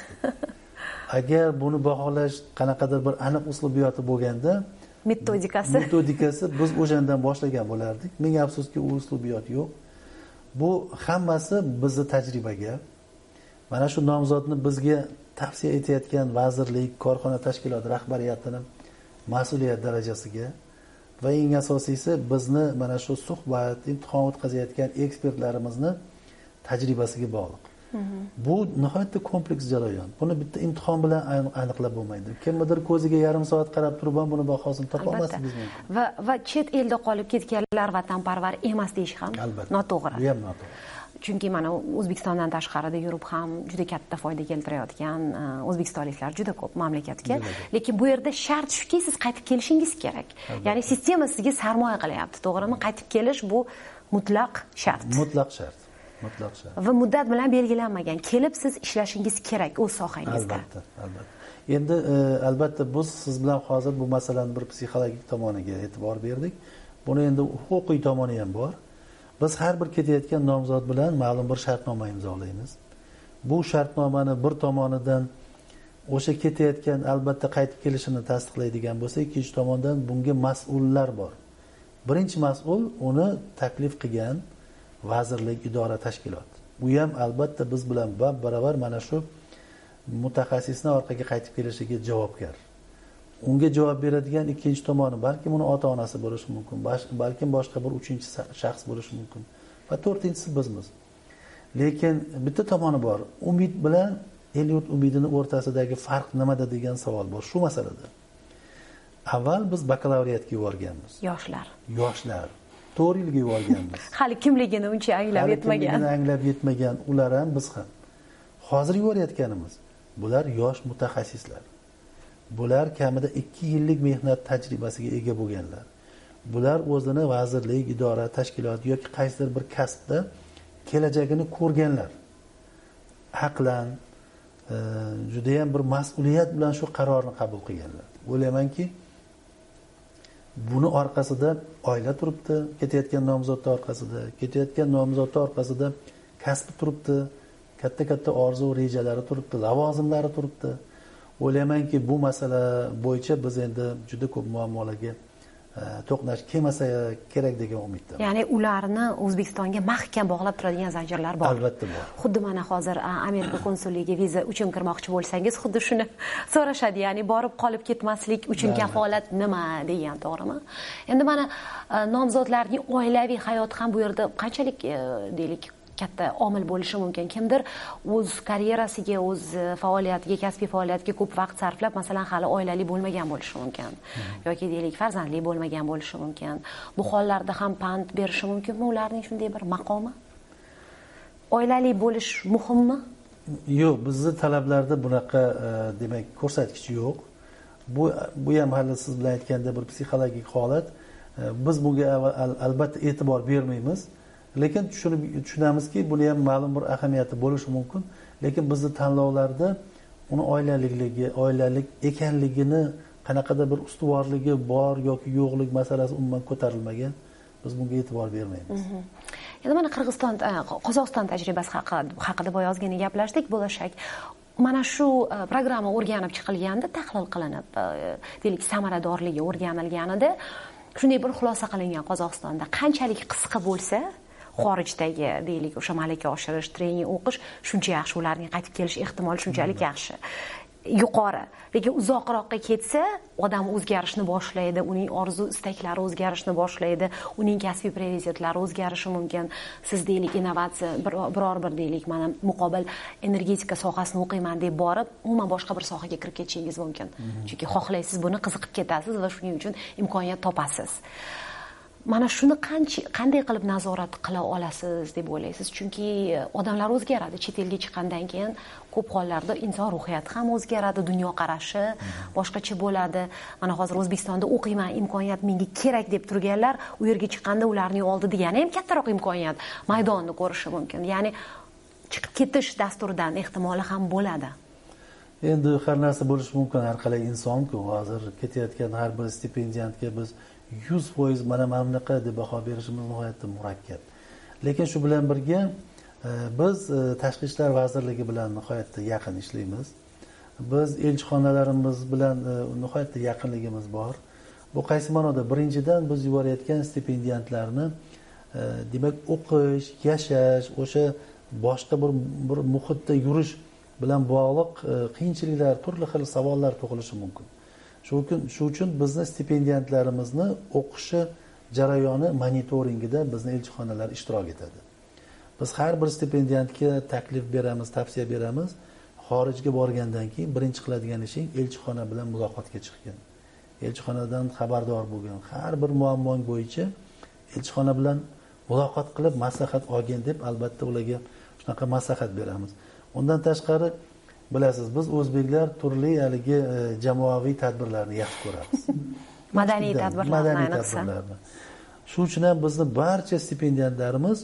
Agar buni baholash qanaqadir bir aniq uslubiyoti bo'lganda, metodikasi metodikasi biz o'shandan boshlagan bo'lardik. Menga afsuski, u uslubiyot yo'q. bu hammasi bizni tajribaga, mana shu nomzodni bizga tavsiya etayotgan vazirlik, korxona tashkiloti rahbariyatining mas'uliyat darajasiga va eng asosiysi bizni mana shu suhbat, imtihon o'tkazayotgan ekspertlarimizni tajribasiga bog'liq. Bu nihoyatda kompleks jarayon. Buni bitta imtihon bilan aniqlab bo'lmaydi. Kimnidir ko'ziga yarim soat qarab turib ham buni bahosini topa olmasingiz mumkin. Va va chet elda qolib ketganlar vatanparvar emas deyish ham noto'g'ri. Bu ham noto'g'ri. Chunki mana O'zbekistondan tashqarida yurib ham juda katta foyda keltirayotgan o'zbekistonliklar juda ko'p mamlakatga. Lekin bu yerda shart shuki, siz qaytib kelishingiz kerak. Ya'ni sistema sizga sarmoya qilyapti, to'g'rimi? Qaytib kelish bu mutlaq shart. Mutlaq shart. Mutlaq shart. Va muddat bilan belgilanmagan. Kelib siz ishlashingiz kerak o'z sohangizda. Albatta, albatta. Endi albatta biz siz bilan hozir bu masalani bir psixologik tomoniga e'tibor berdik. Buni endi huquqiy tomoni ham bor. Biz har bir ketayotgan nomzod bilan ma'lum bir shartnoma imzolaymiz. Bu shartnomani bir tomonidan o'sha ketayotgan albatta qaytib kelishini tasdiqlaydigan bo'lsa, ikkinchi tomondan bunga mas'ullar bor. Birinchi mas'ul uni taklif qilgan vazirlik, idora, tashkilot. Bu ham albatta biz bilan baravar mana shu mutaxassisning orqaga qaytib kelishiga javobgar. Unga javob beradigan ikkinchi tomoni balki uni ota-onasi bo'lishi mumkin, balki boshqa bir uchinchi shaxs bo'lishi mumkin. Va to'rtinchisi bizmiz. Lekin bitta tomoni bor. Umid bilan el-yurt umidini o'rtasidagi farq nimada degan savol bor shu masalada. Avval biz bakalavriatga yuborganmiz. Yoshlar. Yoshlar. to'rt yilga yuborganmiz. Hali kimligini uncha anglab yetmagan. Kimligini anglab yetmagan ular ham biz ham. Hozir yuborayotganimiz bular yosh mutaxassislar. Bular kamida ikki yillik mehnat tajribasiga ega bo'lganlar. Bular o'zini vazirlik, idora, tashkilot yoki qaysidir bir kasbda kelajagini ko'rganlar. Aqlan juda ham bir mas'uliyat bilan shu qarorni qabul qilganlar. O'ylaymanki, buni orqasida oila turibdi, ketayotgan nomzodning orqasida, ketayotgan nomzodning orqasida kasbi turibdi, katta-katta orzu, rejalari turibdi, lavozimlari turibdi. O'ylaymanki, bu masala bo'yicha biz endi juda ko'p muammolarga to'qnash kelmasa kerak degan umiddaman. Ya'ni ularni O'zbekistonga mahkam bog'lab turadigan zanjirlar bor. Albatta bor. Xuddi mana hozir Amerika konsulligiga viza uchun kirmoqchi bo'lsangiz, xuddi shuni so'rashadi. Ya'ni borib qolib ketmaslik uchun kafolat nima degan, to'g'rimi? Endi mana nomzodlarning oilaviy hayoti ham bu yerda qanchalik deylik katta omil bo'lishi mumkin. Kimdir o'z karyerasiga, o'z faoliyatiga, kasbiy faoliyatiga ko'p vaqt sarflab, masalan, hali oilali bo'lmagan bo'lishi mumkin. Yoki deylik farzandli bo'lmagan bo'lishi mumkin. Bu hollarda ham pand berishi mumkinmi ularning shunday bir maqomi? Oilali bo'lish muhimmi? Yo'q, bizning talablarda bunaqa demak ko'rsatkich yo'q. Bu bu ham hali siz bilan aytganda bir psixologik holat. Biz bunga albatta e'tibor bermaymiz. Lekin tushunib tushunamizki, buni ham ma'lum bir ahamiyati bo'lishi mumkin. Lekin bizning tanlovlarda uni oilalikligi, oilalik ekanligini, qanaqadir bir ustuvorligi bor yoki yo'qlik masalasi umuman ko'tarilmagan. Biz bunga e'tibor bermaymiz. Endi mana Qirg'iziston, Qozog'iston tajribasi haqida boyozgina gaplashdik, bo'lashak. Mana shu programma o'rganib chiqilganda, tahlil qilinib, deylik samaradorligi o'rganilganida shunday bir xulosa qilingan Qozog'istonda qanchalik qisqa bo'lsa, xorijdagi deylik o'sha malaka oshirish, trening o'qish shuncha yaxshi, ularning qaytib kelish ehtimoli shunchalik yaxshi. Yuqori. Lekin uzoqroqqa ketsa, odam o'zgarishni boshlaydi, uning orzu, istaklari o'zgarishni boshlaydi, uning kasbiy prioritetlari o'zgarishi mumkin. Siz deylik innovatsiya biror bir deylik mana muqobil energetika sohasini o'qiyman deb borib, umuman boshqa bir sohaga kirib ketishingiz mumkin. Chunki xohlaysiz, buni qiziqib ketasiz va shuning uchun imkoniyat topasiz. Mana shuni qanday qilib nazorat qila olasiz deb o'ylaysiz? Chunki odamlar o'zgaradi. Chet elga chiqqandan keyin ko'p hollarda inson ruhiyati ham o'zgaradi, dunyo qarashi boshqacha bo'ladi. Mana hozir O'zbekistonda o'qiyman, imkoniyat menga kerak deb turganlar, u yerga chiqqanda ularning oldida yana ham kattaroq imkoniyat, maydonni ko'rishi mumkin. Ya'ni chiqib ketish dasturidan ehtimoli ham bo'ladi. Endi har narsa bo'lishi mumkin, har qalay inson-ku. Hozir ketayotgan har bir stipendiyantga biz yuz foiz mana mana bunaqa deb baho berishimiz nihoyatda murakkab. Lekin shu bilan birga biz Tashqi ishlar vazirligi bilan nihoyatda yaqin ishlaymiz. Biz elchixonalarimiz bilan nihoyatda yaqinligimiz bor. Bu qaysi ma'noda? Birinchidan biz yuborayotgan stipendiyantlarni demak o'qish, yashash, o'sha boshqa bir bir muhitda yurish bilan bog'liq qiyinchiliklar, turli xil savollar tug'ilishi mumkin. Shu uchun shu uchun bizni stipendiyantlarimizni o'qishi jarayoni monitoringida bizni elchixonalar ishtirok etadi. Biz har bir stipendiyantga taklif beramiz, tavsiya beramiz. Xorijga borgandan keyin birinchi qiladigan ishing elchixona bilan muloqotga chiqgan. Elchixonadan xabardor bo'lgan. Har bir muammong bo'yicha elchixona bilan muloqot qilib maslahat olgin deb albatta ularga shunaqa maslahat beramiz. Undan tashqari bilasiz, biz o'zbeklar turli haligi jamoaviy tadbirlarni yaxshi ko'ramiz. Madaniy tadbirlarni ayniqsa. Shu uchun ham bizni barcha stipendiyantlarimiz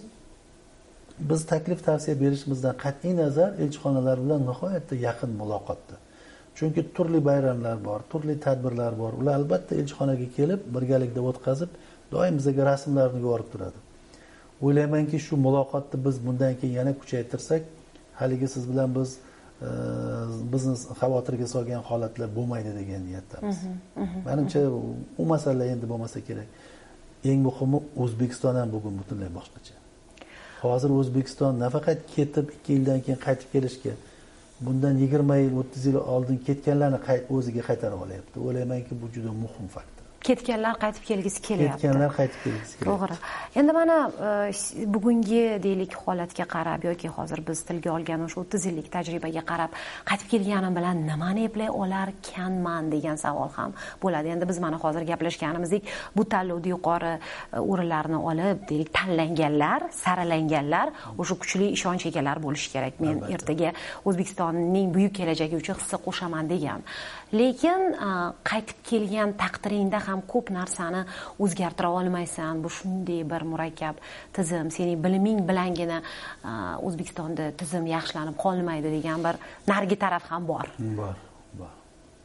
biz taklif tavsiya berishimizdan qat'iy nazar elchixonalar bilan nihoyatda yaqin muloqotda. Chunki turli bayramlar bor, turli tadbirlar bor. Ular albatta elchixonaga kelib, birgalikda o'tkazib, doim bizga rasmlarni yuborib turadi. O'ylaymanki, shu muloqotni biz bundan keyin yana kuchaytirsak, haligi siz bilan biz e, bizni xavotirga solgan holatlar bo'lmaydi degan niyatdamiz. Menimcha u masala endi bo'lmasa kerak. Eng muhimi O'zbekiston ham bugun butunlay boshqacha. Hozir O'zbekiston nafaqat ketib ikki yildan keyin qaytib kelishga, bundan yigirma yil, o'ttiz yil oldin ketganlarni o'ziga qaytarib olyapti. O'ylaymanki, bu juda muhim faktor. Ketganlar qaytib kelgisi kelyapti. Ketganlar qaytib kelgisi kelyapti. To'g'ri. Endi mana bugungi deylik holatga qarab yoki hozir biz tilga olgan o'sha o'ttiz yillik tajribaga qarab qaytib kelganim bilan nimani eplay olarkanman degan savol ham bo'ladi. Endi biz mana hozir gaplashganimizdek, bu tanlovda yuqori o'rinlarni olib, deylik tanlanganlar, saralanganlar o'sha kuchli ishonch egalari bo'lishi kerak. Men ertaga O'zbekistonning buyuk kelajagi uchun hissa qo'shaman degan. Lekin qaytib kelgan taqdiringda ham ko'p narsani o'zgartira olmaysan. Bu shunday bir murakkab tizim, sening biliming bilangina O'zbekistonda tizim yaxshilanib qolmaydi degan bir narigi taraf ham bor. Bor, bor.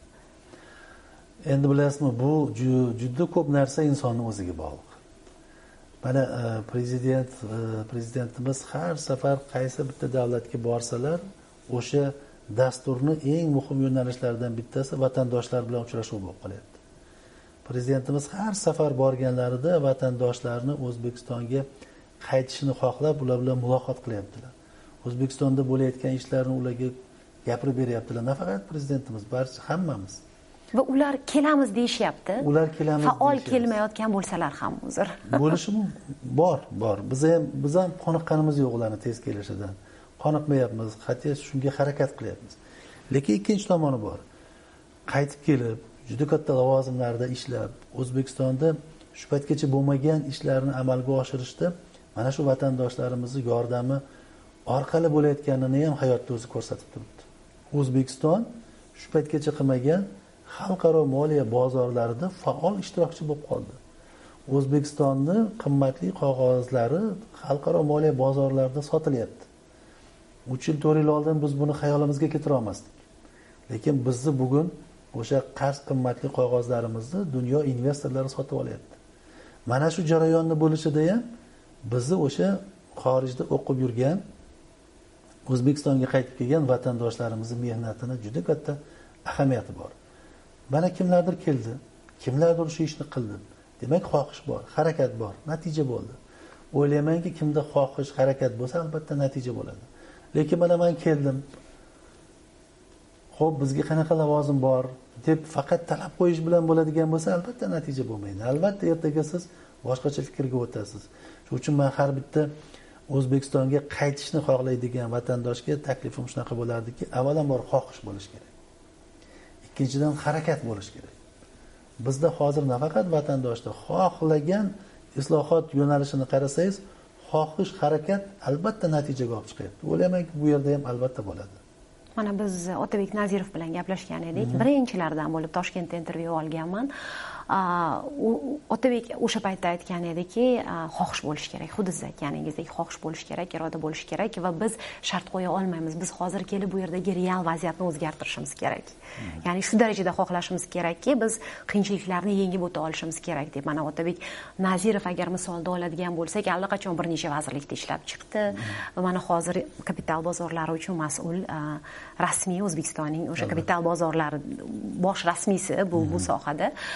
Endi bilasizmi, bu juda ko'p narsa insonning o'ziga bog'liq. Mana prezident prezidentimiz har safar qaysi bitta davlatga borsalar, o'sha dasturni eng muhim yo'nalishlaridan bittasi vatandoshlar bilan uchrashuv bo'lib qolyapti. Prezidentimiz har safar borganlarida vatandoshlarni O'zbekistonga qaytishini xohlab, ular bilan muloqot qilyaptilar. O'zbekistonda bo'layotgan ishlarni ularga gapirib beryaptilar. Nafaqat prezidentimiz, barcha hammamiz. Va ular kelamiz deyishyapti. Ular kelamiz deyishyapti. Faol kelmayotgan bo'lsalar ham uzr. Bo'lishi bor, bor. Biz ham biz ham qoniqqanimiz yo'q ularni tez kelishidan. Qoniqmayapmiz, hatto shunga harakat qilyapmiz. Lekin ikkinchi tomoni bor. Qaytib kelib, juda katta lavozimlarda ishlab, O'zbekistonda shu paytgacha bo'lmagan ishlarni amalga oshirishda mana shu vatandoshlarimizni yordami orqali bo'layotganini ham hayotda o'zi ko'rsatib turibdi. O'zbekiston shu paytgacha qilmagan xalqaro moliya bozorlarida faol ishtirokchi bo'lib qoldi. O'zbekistonning qimmatli qog'ozlari xalqaro moliya bozorlarida sotilyapti. uch yil to'rt yil oldin biz buni xayolimizga keltira olmasdik. Lekin bizni bugun o'sha qarz qimmatli qog'ozlarimizni dunyo investorlari sotib olyapti. Mana shu jarayonni bo'lishida ham bizni o'sha xorijda o'qib yurgan, O'zbekistonga qaytib kelgan vatandoshlarimizning mehnatini juda katta ahamiyati bor. Mana kimlardir keldi, kimlardir shu ishni qildi. Demak, xohish bor, harakat bor, natija bo'ldi. O'ylaymanki, kimda xohish, harakat bo'lsa, albatta natija bo'ladi. Lekin mana men keldim. Xo'p, bizga qanaqa lavozim bor deb faqat talab qo'yish bilan bo'ladigan bo'lsa, albatta natija bo'lmaydi. Albatta ertaga siz boshqacha fikrga o'tasiz. Shuning uchun men har bitta O'zbekistonga qaytishni xohlaydigan vatandoshga taklifim shunaqa bo'lardiki, avvalambor xohish bo'lish kerak. Ikkinchidan harakat bo'lish kerak. Bizda hozir nafaqat vatandoshda xohlagan islohot yo'nalishini qarasangiz, xohish, harakat albatta natijaga olib chiqyapti. O'ylaymanki, bu yerda ham albatta bo'ladi. Mana biz Otabek Nazirov bilan gaplashgan edik. Birinchilardan bo'lib Toshkentda intervyu olganman. Otabek o'sha paytda aytgan ediki, xohish bo'lish kerak. Xuddi siz aytganingizdek, xohish bo'lish kerak, iroda bo'lish kerak va biz shart qo'ya olmaymiz. Biz hozir kelib bu yerdagi real vaziyatni o'zgartirishimiz kerak. Ya'ni shu darajada xohlashimiz kerakki, biz qiyinchiliklarni yengib o'ta olishimiz kerak deb. Mana Otabek Nazirov agar misolda oladigan bo'lsak, allaqachon bir necha vazirlikda ishlab chiqdi va mana hozir kapital bozorlari uchun mas'ul rasmiy O'zbekistonning o'sha kapital bozorlari bosh rasmiysi bu bu sohada.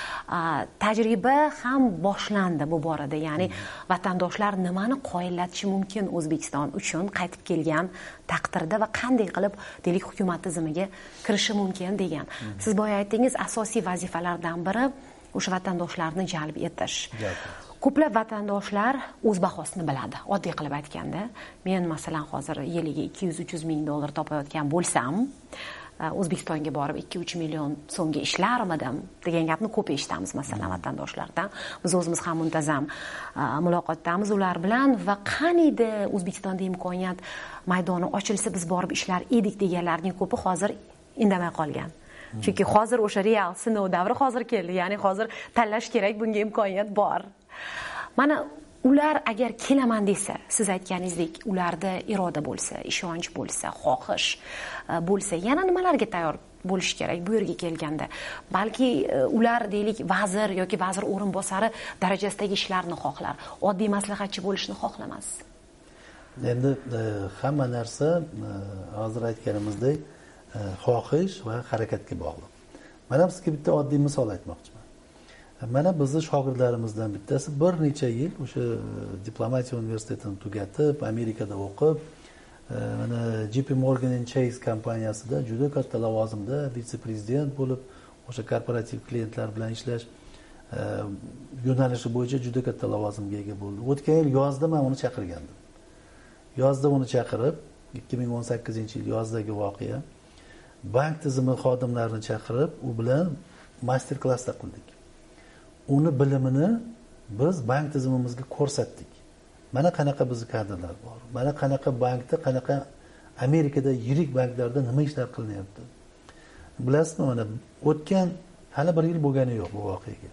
tajriba ham boshlandi bu borada. Ya'ni vatandoshlar nimani qoyillatishi mumkin O'zbekiston uchun qaytib kelgan taqdirda va qanday qilib deylik hukumat tizimiga kirishi mumkin degan. Siz boya aytdingiz, asosiy vazifalardan biri o'sha vatandoshlarni jalb etish. Ko'plab vatandoshlar o'z bahosini biladi. Oddiy qilib aytganda, men masalan hozir yiliga ikki yuz uch yuz ming dollar topayotgan bo'lsam, O'zbekistonga borib ikki uch million so'mga ishlarmidim degan gapni ko'p eshitamiz masalan vatandoshlardan. Biz o'zimiz ham muntazam muloqotdamiz ular bilan va qaniydi O'zbekistonda imkoniyat maydoni ochilsa biz borib ishlar edik deganlarning ko'pi hozir indamay qolgan. Chunki hozir o'sha real sinov davri hozir keldi. Ya'ni hozir tanlash kerak, bunga imkoniyat bor. Mana ular agar kelaman desa, siz aytganingizdek, ularda iroda bo'lsa, ishonch bo'lsa, xohish bo'lsa, yana nimalarga tayyor bo'lish kerak bu yerga kelganda? Balki ular deylik vazir yoki vazir o'rinbosari darajasidagi ishlarni xohlar, oddiy maslahatchi bo'lishni xohlamas. Endi hamma narsa hozir aytganimizdek xohish va harakatga bog'liq. Mana sizga bitta oddiy misol aytmoqchiman. Mana bizni shogirdlarimizdan bittasi bir necha yil o'sha diplomatiya universitetini tugatib, Amerikada o'qib, mana J P Morgan and Chase kompaniyasida juda katta lavozimda vitse-prezident bo'lib, o'sha korporativ klientlar bilan ishlash yo'nalishi bo'yicha juda katta lavozimga ega bo'ldi. O'tgan yil yozda men uni chaqirgandim. Yozda uni chaqirib, ikki ming o'n sakkizinchi yil yozdagi voqea. Bank tizimi xodimlarini chaqirib, u bilan master klasslar qildik. Uni bilimini biz bank tizimimizga ko'rsatdik. Mana qanaqa bizning kadrlar bor. Mana qanaqa bankda, qanaqa Amerikada yirik banklarda nima ishlar qilinyapti. Bilasizmi, mana o'tgan hali bir yil bo'lgani yo'q bu voqeaga.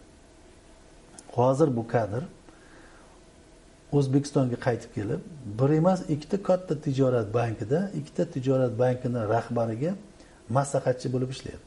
Hozir bu kadr O'zbekistonga qaytib kelib, bir emas, ikkita katta tijorat bankida, ikkita tijorat bankining rahbariga maslahatchi bo'lib ishlayapti.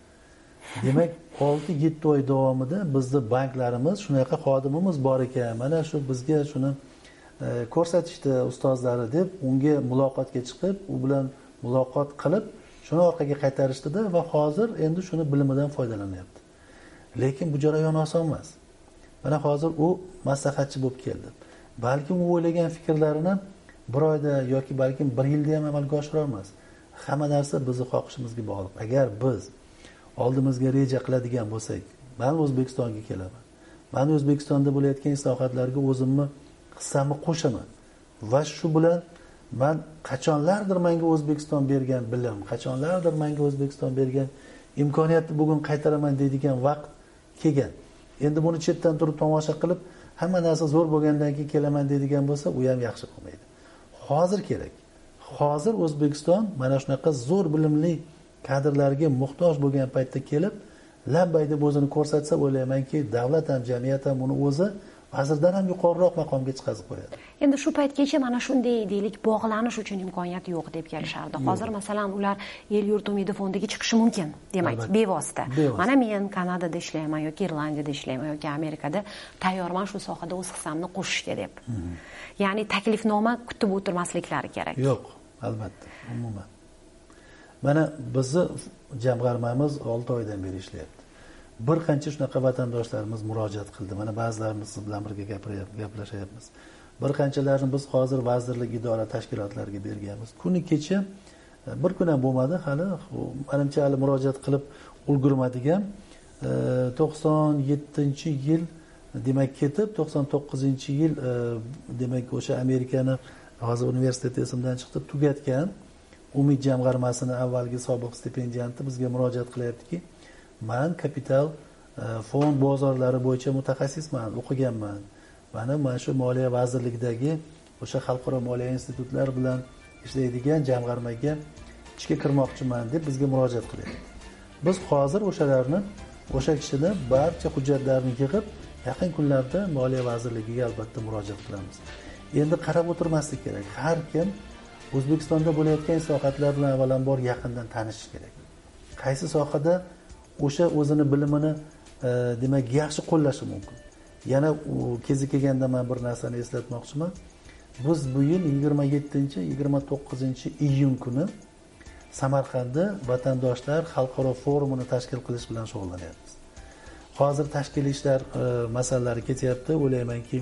Demak, olti yetti oy davomida bizning banklarimiz shunaqa xodimimiz bor ekan. Mana shu bizga shuni ko'rsatishdi ustozlari deb unga muloqotga chiqib, u bilan muloqot qilib, shuni orqaga qaytarishdida va hozir endi shuni bilimidan foydalanyapti. Lekin bu jarayon oson emas. Mana hozir u maslahatchi bo'lib keldi. Balki u o'ylagan fikrlarini bir oyda yoki balki bir yilda ham amalga oshira olmas. Hamma narsa bizning xohishimizga bog'liq. Agar biz oldimizga reja qiladigan bo'lsak, men O'zbekistonga kelaman. Men O'zbekistonda bo'layotgan islohotlarga o'zimni hissamni qo'shaman. Va shu bilan men qachonlardir menga O'zbekiston bergan bilim, qachonlardir menga O'zbekiston bergan imkoniyatni bugun qaytaraman deydigan vaqt kelgan. Endi buni chetdan turib tomosha qilib, hamma narsa zo'r bo'lgandan keyin kelaman deydigan bo'lsa, u ham yaxshi bo'lmaydi. Hozir kerak. Hozir O'zbekiston mana shunaqa zo'r bilimli kadrlarga muhtoj bo'lgan paytda kelib, labbay deb o'zini ko'rsatsa, o'ylaymanki, davlat ham, jamiyat ham uni o'zi vazirdan ham yuqoriroq maqomga chiqazib qo'yadi. Endi shu paytgacha mana shunday deylik bog'lanish uchun imkoniyat yo'q deb kelishardi. Hozir masalan ular El yurt umidi fondiga chiqishi mumkin, demak, bevosita. Mana men Kanadada ishlayman yoki Irlandiyada ishlayman yoki Amerikada tayyorman shu sohada o'z hissamni qo'shishga deb. Ya'ni taklifnoma kutib o'tirmasliklari kerak. Yo'q, albatta, umuman. Mana bizni jamg'armamiz olti oydan beri ishlayapti. Bir qancha shunaqa vatandoshlarimiz murojaat qildi. Mana ba'zilarimiz siz bilan birga gaplashyapmiz. Bir qanchalarni biz hozir vazirlik, idora, tashkilotlarga berganmiz. Kuni kecha bir kun ham bo'lmadi hali, menimcha hali murojaat qilib ulgurmadigan to'qson yettinchi yil demak ketib, to'qson to'qqizinchi yil demak o'sha Amerikani hozir universitet esimdan chiqdi, tugatgan Umid jamg'armasini avvalgi sobiq stipendianti bizga murojaat qilyaptiki, men kapital fond bozorlari bo'yicha mutaxassisman, o'qiganman. Mana mana shu Moliya vazirligidagi o'sha xalqaro moliya institutlari bilan ishlaydigan jamg'armaga ishga kirmoqchiman deb bizga murojaat qilyapti. Biz hozir o'shalarni, o'sha kishini barcha hujjatlarini yig'ib, yaqin kunlarda Moliya vazirligiga albatta murojaat qilamiz. Endi qarab o'tirmaslik kerak. Har kim O'zbekistonda bo'layotgan islohotlar bilan avvalambor yaqindan tanishish kerak. Qaysi sohada o'sha o'zini bilimini e, demak yaxshi qo'llashi mumkin. Yana kezi kelganda men bir narsani eslatmoqchiman. Biz bu yil yigirma yettinchi yigirma to'qqizinchi iyun kuni Samarqandda vatandoshlar xalqaro forumini tashkil qilish bilan shug'ullanyapmiz. hozir tashkiliy ishlar masalalari ketyapti. O'ylaymanki,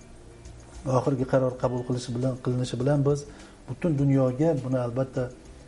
oxirgi qaror qabul qilishi bilan qilinishi bilan biz butun dunyoga buni albatta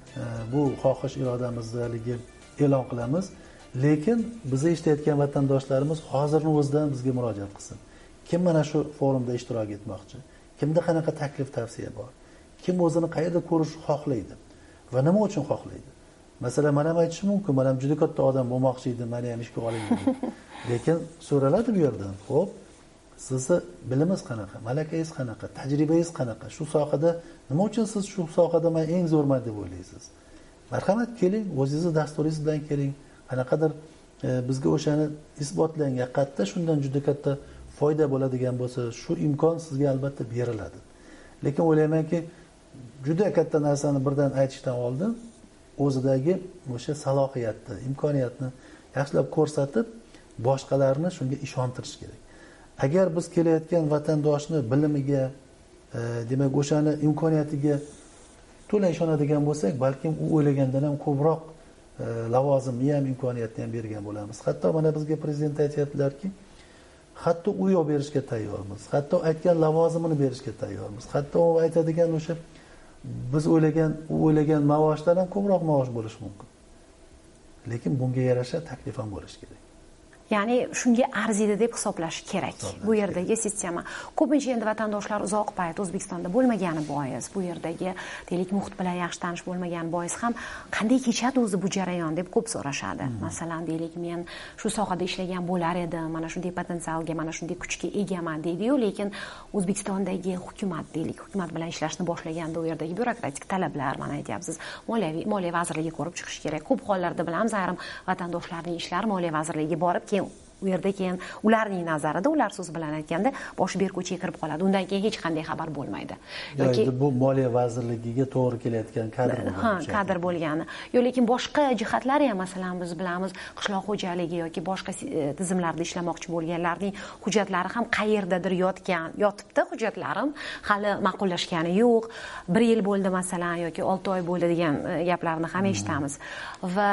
bu xohish irodamizdaligi e'lon qilamiz. Lekin bizni eshitayotgan vatandoshlarimiz hozirning o'zidan bizga murojaat qilsin. Kim mana shu forumda ishtirok etmoqchi? Kimda qanaqa taklif tavsiya bor? Kim o'zini qayerda ko'rishni xohlaydi va nima uchun xohlaydi? Masalan, men ham aytishim mumkin, men ham juda katta odam bo'lmoqchi edim, meni ham ishga oling deb. Lekin so'raladi bu yerdan. Xo'p, sizni bilimingiz qanaqa, malakangiz qanaqa, tajribangiz qanaqa? Shu sohada nima uchun siz shu sohada men eng zo'rman deb o'ylaysiz? Marhamat, keling, o'zingizni dasturingiz bilan keling. Qanaqadir e, bizga o'shani isbotlang, haqiqatda shundan juda katta foyda bo'ladigan bo'lsa, shu imkon sizga albatta beriladi. Lekin o'ylaymanki, juda katta narsani birdan aytishdan oldin o'zidagi o'sha salohiyatni, imkoniyatni yaxshilab ko'rsatib, boshqalarni shunga ishontirish kerak. Agar biz kelayotgan vatandoshni bilimiga, e, demak, o'shani imkoniyatiga to'la ishonadigan bo'lsak, balkim u o'ylagandan ham ko'proq e, lavozimni ham imkoniyatni ham bergan bo'lamiz. Hatto mana bizga prezident aytayaptilarki, hatto uy olib berishga tayyormiz. Hatto aytgan lavozimini berishga tayyormiz. Hatto u aytadigan o'sha biz o'ylagan, u o'ylagan maoshdan ham ko'proq maosh bo'lishi mumkin. Lekin bunga yarasha taklif ham bo'lishi kerak. Ya'ni shunga arziydi deb hisoblash kerak. Bu yerdagi sistema. Ko'pincha endi vatandoshlar uzoq payt O'zbekistonda bo'lmagani bois, bu yerdagi deylik muhit bilan yaxshi tanish bo'lmagani bois ham qanday kechadi o'zi bu jarayon deb ko'p so'rashadi. Hmm. Masalan, deylik, men shu sohada ishlagan bo'lar edim, mana shunday potensialga, mana shunday kuchga egaman deydi-yu, lekin O'zbekistondagi hukumat, deylik, hukumat bilan ishlashni boshlaganda u yerdagi byurokratik talablar, mana aytyapsiz, moliyaviy moliya vazirligiga ko'rib chiqish kerak. Ko'p hollarda bilamiz, ayrim vatandoshlarning ishlari moliya vazirligiga borib, u yerda keyin ularning nazarida, ular so'z bilan aytganda, boshi ber ko'chaga kirib qoladi. Undan keyin hech qanday xabar bo'lmaydi. Yoki bu moliya vazirligiga to'g'ri kelayotgan kadr bo'lgan. Ha, kadr bo'lgani. Yo, lekin boshqa jihatlari ham, masalan, biz bilamiz, qishloq xo'jaligi yoki boshqa tizimlarda ishlamoqchi bo'lganlarning hujjatlari ham qayerdadir yotgan, yotibdi hujjatlarim, hali ma'qullashgani yo'q. bir yil bo'ldi masalan yoki olti oy bo'ldi degan gaplarni ham eshitamiz. Va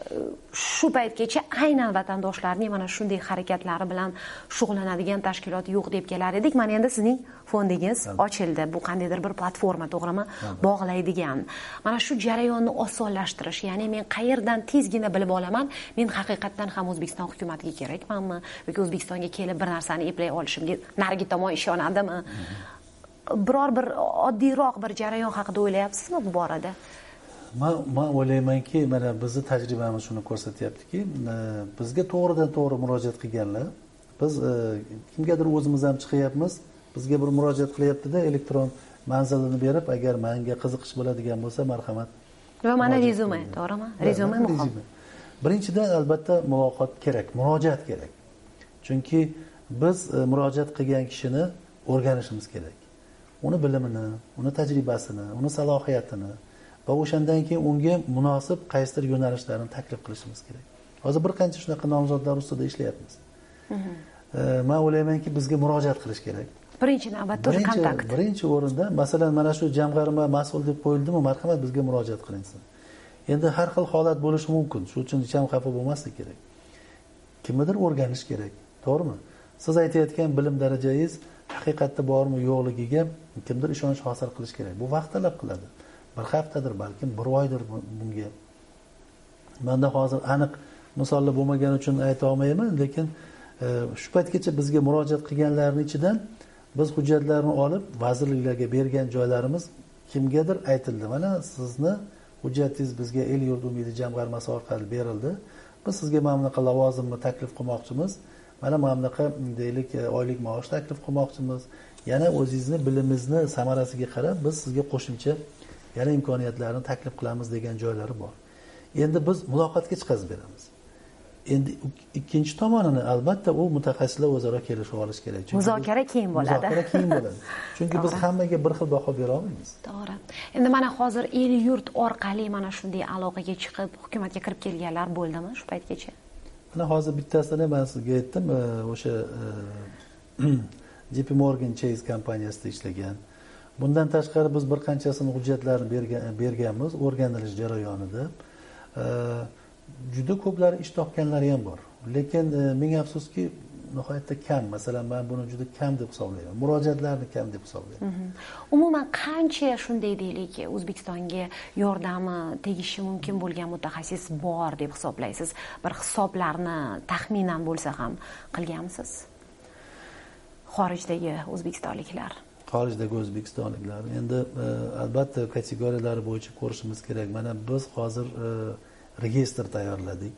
shu paytgacha aynan vatandoshlarning mana shunday harakatlari bilan shug'ullanadigan tashkilot yo'q deb kelar edik. Mana endi sizning fondingiz ochildi. Bu qandaydir bir platforma, to'g'rimi? Bog'laydigan. Mana shu jarayonni osonlashtirish, ya'ni men qayerdan tezgina bilib olaman, men haqiqatdan ham O'zbekiston hukumatiga kerakmanmi yoki O'zbekistonga kelib bir narsani eplay olishimga narigi tomon ishonadimi? Biror bir oddiyroq bir jarayon haqida o'ylayapsizmi bu borada? Men men o'ylaymanki, mana bizning tajribamiz shuni ko'rsatyaptiki, bizga to'g'ridan to'g'ri murojaat qilganlar, biz kimgadir o'zimiz ham chiqyapmiz, bizga bir murojaat qilyapti-da, elektron manzilini berib, agar menga qiziqish bo'ladigan bo'lsa, marhamat. Va mana rezyume, to'g'rimi? Rezyume muhim. Birinchidan albatta muloqot kerak, murojaat kerak. Chunki biz murojaat qilgan kishini o'rganishimiz kerak. Uni bilimini, uni tajribasini, uni salohiyatini va o'shandan keyin unga munosib qaysidir yo'nalishlarni taklif qilishimiz kerak. Hozir bir qancha shunaqa nomzodlar ustida ishlayapmiz. Men o'ylaymanki, bizga murojaat qilish kerak. Birinchi navbatda o'sha kontakt. Birinchi o'rinda, masalan, mana shu jamg'arma mas'ul deb qo'yildimi, marhamat bizga murojaat qilinsin. Endi har xil holat bo'lishi mumkin. Shuning uchun hech ham xafa bo'lmaslik kerak. Kimnidir o'rganish kerak, to'g'rimi? Siz aytayotgan bilim darajangiz haqiqatda bormi, yo'qligiga kimdir ishonch hosil qilish kerak. Bu vaqt talab qiladi. Bir haftadir, balkim bir oydir bunga. Menda hozir aniq misollar bo'lmagani uchun ayta olmayman, lekin e, shu paytgacha bizga murojaat qilganlarning ichidan biz hujjatlarni olib vazirliklarga bergan joylarimiz kimgadir aytildi. Mana sizni hujjatingiz bizga El yurt umidi jamg'armasi orqali berildi. Biz sizga mana bunaqa lavozimni taklif qilmoqchimiz. Mana mana bunaqa deylik oylik maosh taklif qilmoqchimiz. Yana o'zingizni bilimizni samarasiga qarab biz sizga qo'shimcha yana imkoniyatlarni taklif qilamiz degan joylari bor. Endi biz muloqotga chiqazib beramiz. Endi ikkinchi tomonini albatta u mutaxassislar o'zaro kelishib olish kerak. Chunki muzokara keyin bo'ladi. Muzokara keyin bo'ladi. Chunki biz hammaga bir xil baho bera olmaymiz. To'g'ri. Endi mana hozir El yurt orqali mana shunday aloqaga chiqib hukumatga kirib kelganlar bo'ldimi shu paytgacha? Mana hozir bittasini men sizga aytdim, o'sha J P Morgan Chase kompaniyasida ishlagan. Bundan tashqari biz bir qanchasini hujjatlarini bergan berganmiz o'rganilish jarayonida. juda ko'plari ish topganlari ham bor, lekin ming afsuski nihoyatda kam. Masalan, men buni juda kam deb hisoblayman, murojaatlarni kam deb hisoblayman. Umuman qancha shunday deylik O'zbekistonga yordami tegishi mumkin bo'lgan mutaxassis bor deb hisoblaysiz? Bir hisoblarni taxminan bo'lsa ham qilganmisiz? Xorijdagi o'zbekistonliklar xorijdagi o'zbekistonliklar endi albatta kategoriyalari bo'yicha ko'rishimiz kerak. Mana biz hozir reyestr tayyorladik.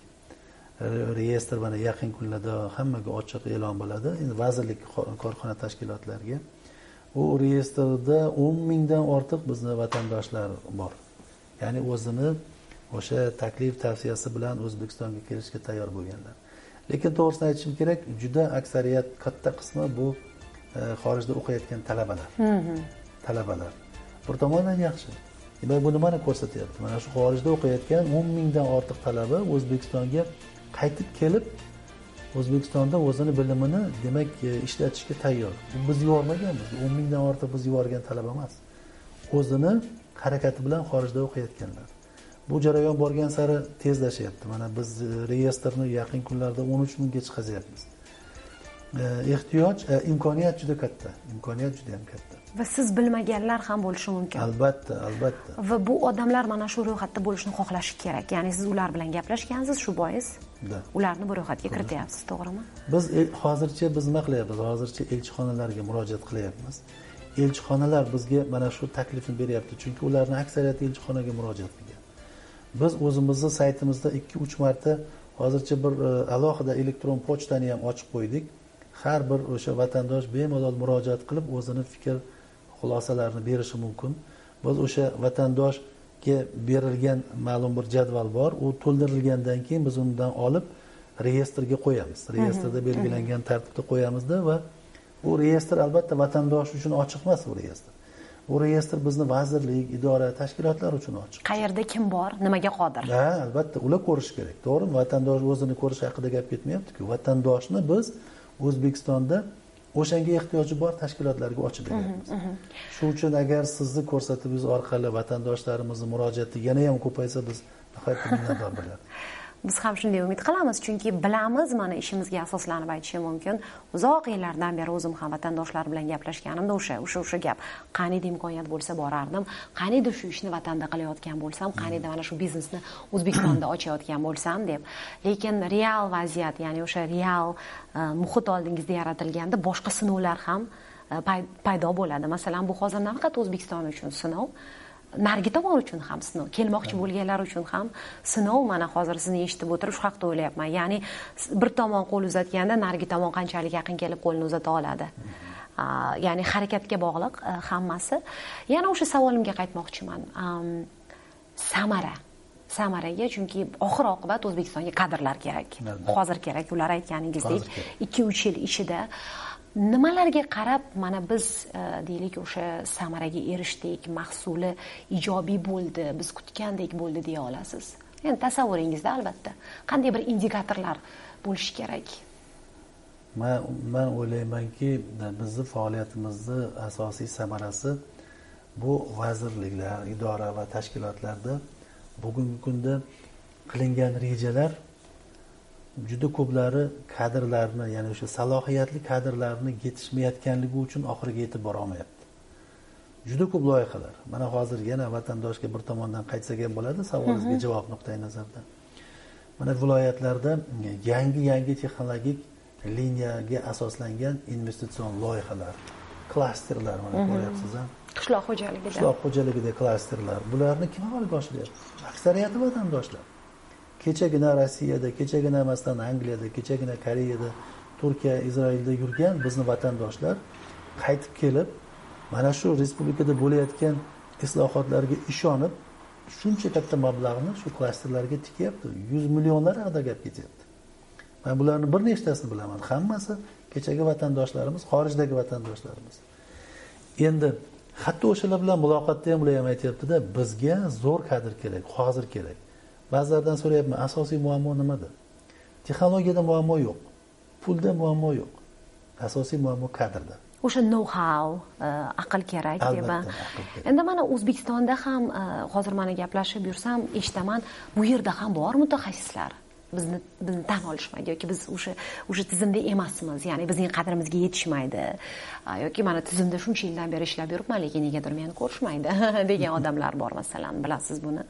Reyestr mana yaqin kunlarda hammaga ochiq e'lon bo'ladi. Endi vazirlik korxona tashkilotlariga. U reyestrda o'n mingdan ortiq bizni vatandoshlar bor. Ya'ni o'zini o'sha taklif tavsiyasi bilan O'zbekistonga kelishga tayyor bo'lganlar. Lekin to'g'risini aytishim kerak, juda aksariyat katta qismi bu xorijda o'qiyotgan talabalar. Talabalar. Bir tomondan yaxshi. Demak, bu nimani ko'rsatyapti? Mana shu xorijda o'qiyotgan o'n mingdan ortiq talaba O'zbekistonga qaytib kelib, O'zbekistonda o'zini bilimini demak ishlatishga tayyor. Biz yubormaganmiz. o'n mingdan ortiq biz yuborgan talaba emas. O'zini harakati bilan xorijda o'qiyotganlar. Bu jarayon borgan sari tezlashyapti. Mana biz reyestrni yaqin kunlarda o'n uch mingga chiqaryapmiz. Ehtiyoj, imkoniyat juda katta. Imkoniyat juda ham katta. Va siz bilmaganlar ham bo'lishi mumkin. Albatta, albatta. Va bu odamlar mana shu ro'yxatda bo'lishni xohlashi kerak. Ya'ni siz ular bilan gaplashgansiz, shu bois ularni bu ro'yxatga kirityapsiz, to'g'rimi? Biz hozircha biz nima qilyapmiz? Hozircha elchixonalarga murojaat qilyapmiz. Elchixonalar bizga mana shu taklifni beryapti, chunki ularning aksariyati elchixonaga murojaat qilgan. Biz o'zimizning saytimizda ikki uch marta hozircha bir alohida elektron pochtani ham ochib qo'ydik. Har bir o'sha vatandosh bemalol murojaat qilib o'zini fikr xulosalarini berishi mumkin. Biz o'sha vatandoshga berilgan ma'lum bir jadval bor, u to'ldirilgandan keyin biz undan olib reyestrga qo'yamiz. Reyestrda belgilangan tartibda qo'yamizda va bu reyestr albatta vatandosh uchun ochiq emas bu reyestr. Bu reyestr bizni vazirlik, idora, tashkilotlar uchun ochiq. Qayerda kim bor, nimaga qodir? Ha, albatta ular ko'rish kerak. To'g'rimi? Vatandosh o'zini ko'rish haqida gap ketmayapti-ku. Vatandoshni biz O'zbekistonda o'shanga ehtiyoji bor tashkilotlarga ochib beryapmiz. Shu uchun agar sizni ko'rsatuvingiz orqali vatandoshlarimizni murojaati yana ham ko'paysa, biz nihoyatda minnatdor bo'lamiz. Biz ham shunday umid qilamiz, chunki bilamiz, mana ishimizga asoslanib aytishim mumkin. Uzoq yillardan beri o'zim ham vatandoshlar bilan gaplashganimda o'sha o'sha o'sha gap, qaniydi imkoniyat bo'lsa borardim, qaniydi shu ishni vatanda qilayotgan bo'lsam, qaniydi mana shu biznesni O'zbekistonda ochayotgan bo'lsam deb. Lekin real vaziyat, ya'ni o'sha real muhit oldingizda yaratilganda boshqa sinovlar ham paydo bo'ladi. Masalan, bu hozir nafaqat O'zbekiston uchun sinov, narigi tomon uchun ham sinov, kelmoqchi bo'lganlar uchun ham sinov. Mana hozir sizni eshitib o'tirib shu haqda o'ylayapman. Ya'ni bir tomon qo'l uzatganda narigi tomon qanchalik yaqin kelib qo'lni uzata oladi. Ya'ni harakatga bog'liq hammasi. Yana o'sha savolimga qaytmoqchiman. Samara. Samaraga, chunki oxir oqibat O'zbekistonga kadrlar kerak. Hozir kerak, ular aytganingizdek ikki uch yil ichida nimalarga qarab mana biz deylik o'sha samaraga erishdik, mahsuli ijobiy bo'ldi, biz kutgandek bo'ldi deya olasiz? Endi tasavvuringizda albatta qanday bir indikatorlar bo'lishi kerak? Men men o'ylaymanki, bizning faoliyatimizning asosiy samarasi bu vazirliklar, idora va tashkilotlarda bugungi kunda qilingan rejalar juda ko'plari kadrlarni, ya'ni o'sha salohiyatli kadrlarni yetishmayotganligi uchun oxiriga yetib bora olmayapti. Juda ko'p loyihalar. Mana hozir yana vatandoshga bir tomondan qaytsak ham bo'ladi, savolingizga javob nuqtai nazaridan. Mana viloyatlarda yangi-yangi texnologik liniyaga asoslangan investitsion loyihalar, klasterlar mana ko'ryapsiz ham. Qishloq xo'jaligida. Qishloq xo'jaligida klasterlar. Bularni kim amalga oshiryapti? Aksariyati vatandoshlar. Kechagina Rossiyada, kechagina masalan Angliyada, kechagina Koreyada, Turkiya, Isroilda yurgan bizni vatandoshlar qaytib kelib, mana shu respublikada bo'layotgan islohotlarga ishonib, shuncha katta mablag'ni shu klasterlarga tikyapti. yuz millionlar haqida gap ketyapti. Men bularning bir nechtasini bilaman. Hammasi kechagi vatandoshlarimiz, xorijdagi vatandoshlarimiz. Endi hatto o'shalar bilan muloqotda ham ular ham aytayapti-da, bizga zo'r kadr kerak, hozir kerak. Ba'zilardan so'rayapman, asosiy muammo nimada? Texnologiyada muammo yo'q. Pulda muammo yo'q. Asosiy muammo kadrda. o'sha know how aql kerak deb. Endi mana O'zbekistonda ham hozir mana gaplashib yursam eshitaman, bu yerda ham bor mutaxassislar. bizni bizni tan olishmaydi yoki biz o'sha o'sha tizimda emasmiz, ya'ni bizning qadrimizga yetishmaydi yoki mana tizimda shuncha yildan beri ishlab yuribman, lekin negadir meni ko'rishmaydi degan odamlar bor, masalan, bilasiz buni.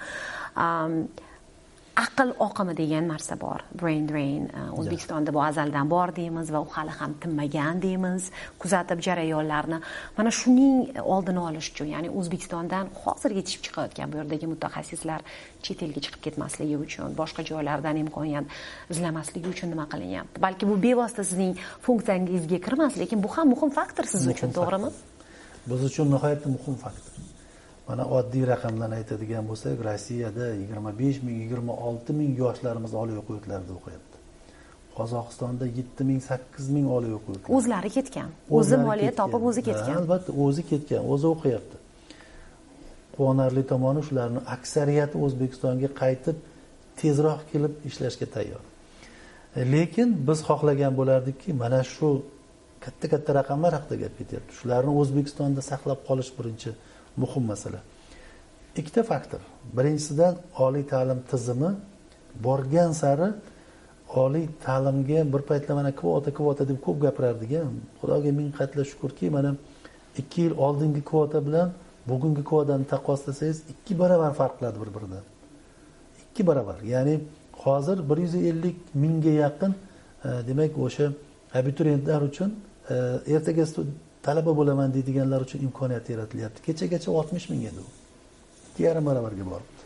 Aql oqimi degan narsa bor, brain drain. O'zbekistonda bu azaldan bor deymiz va u hali ham tinmagan deymiz. Kuzatib jarayonlarni mana shuning oldini olish uchun, ya'ni O'zbekistondan hozir yetishib chiqayotgan bu yerdagi mutaxassislar chet elga chiqib ketmasligi uchun, boshqa joylardan imkoniyat izlamasligi uchun nima qilinyapti? Balki bu bevosita sizning funksiyangizga kirmas, lekin bu ham muhim faktor siz uchun, to'g'rimi? Biz uchun nihoyatda muhim faktor. Mana oddiy raqamlarni aytadigan bo'lsak, Rossiyada yigirma besh ming, yigirma olti ming yoshlarimiz oliy o'quv yurtlarida o'qiyapti. Qozog'istonda yetti ming, sakkiz ming oliy o'quv yurtlari. O'zlari ketgan. O'zi moliya topib o'zi ketgan. Albatta, o'zi ketgan, o'zi o'qiyapti. Quvonarli tomoni shularning aksariyati O'zbekistonga qaytib tezroq kelib ishlashga tayyor. Lekin biz xohlagan bo'lardikki, mana shu katta-katta raqamlar haqida gap ketyapti. Shularni O'zbekistonda saqlab qolish birinchi muhim masala. Ikkita faktor. Birinchisidan oliy ta'lim tizimi borgan sari oliy ta'limga bir paytlar mana kvota kvota deb ko'p gapirardigan. Xudoga ming qatla shukrki, mana ikki yil oldingi kvota bilan bugungi kvotani taqqoslasangiz ikki barobar farq qiladi bir-biridan. ikki barobar. Ya'ni hozir bir yuz ellik mingga yaqin demak o'sha abituriyentlar uchun ertaga talaba bo'laman deydiganlar uchun imkoniyat yaratilyapti. Kechagacha oltmish ming edi u. ikki yarim barobarga boribdi.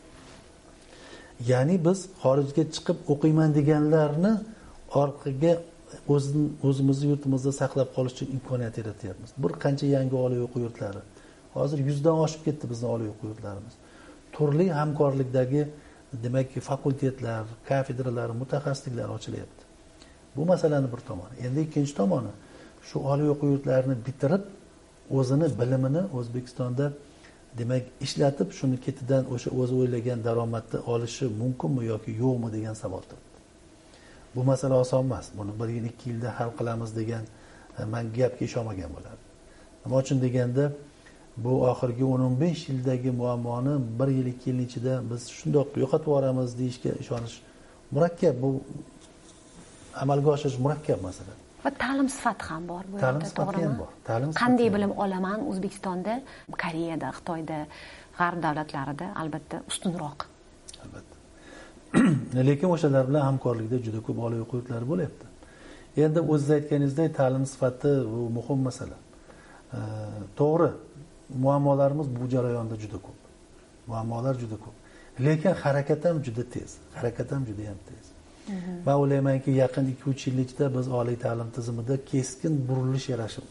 Ya'ni biz xorijga chiqib o'qiyman deganlarni orqaga o'zimizni yurtimizda saqlab qolish uchun imkoniyat yaratyapmiz. Bir qancha yangi oliy o'quv yurtlari. Hozir yuzdan oshib ketdi bizning oliy o'quv yurtlarimiz. Turli hamkorlikdagi demakki fakultetlar, kafedralar, mutaxassisliklar ochilyapti. Bu masalaning bir tomoni. Endi ikkinchi tomoni, shu oliy o'quv yurtlarini bitirib, o'zini bilimini O'zbekistonda demak ishlatib, shuni ketidan o'sha o'zi o'ylagan daromadni olishi mumkinmi yoki yo'qmi degan savol turibdi. Bu masala oson emas. Buni bir yil, ikki yilda hal qilamiz degan men gapga ishonmagan bo'lardim. Nima uchun deganda, bu oxirgi o'n o'n besh yildagi muammoni bir yil, ikki yil ichida biz shundoq yo'qotib yuboramiz deyishga ishonish murakkab. Bu amalga oshirish murakkab masala. Va ta'lim sifati ham bor bu yerda, to'g'rimi? Ta'lim qanday bilim olaman O'zbekistonda, Koreyada, Xitoyda, g'arb davlatlarida albatta ustunroq. Albatta. Lekin o'shalar bilan hamkorlikda juda ko'p oliy o'quv yurtlari bo'lyapti. Endi o'zingiz aytganingizdek, ta'lim sifati bu muhim masala. To'g'ri, muammolarimiz bu jarayonda juda ko'p. Muammolar juda ko'p. Lekin harakat ham juda tez. Harakat ham juda ham tez. Men o'ylaymanki, yaqin ikki uch yil ichida biz oliy ta'lim tizimida keskin burilish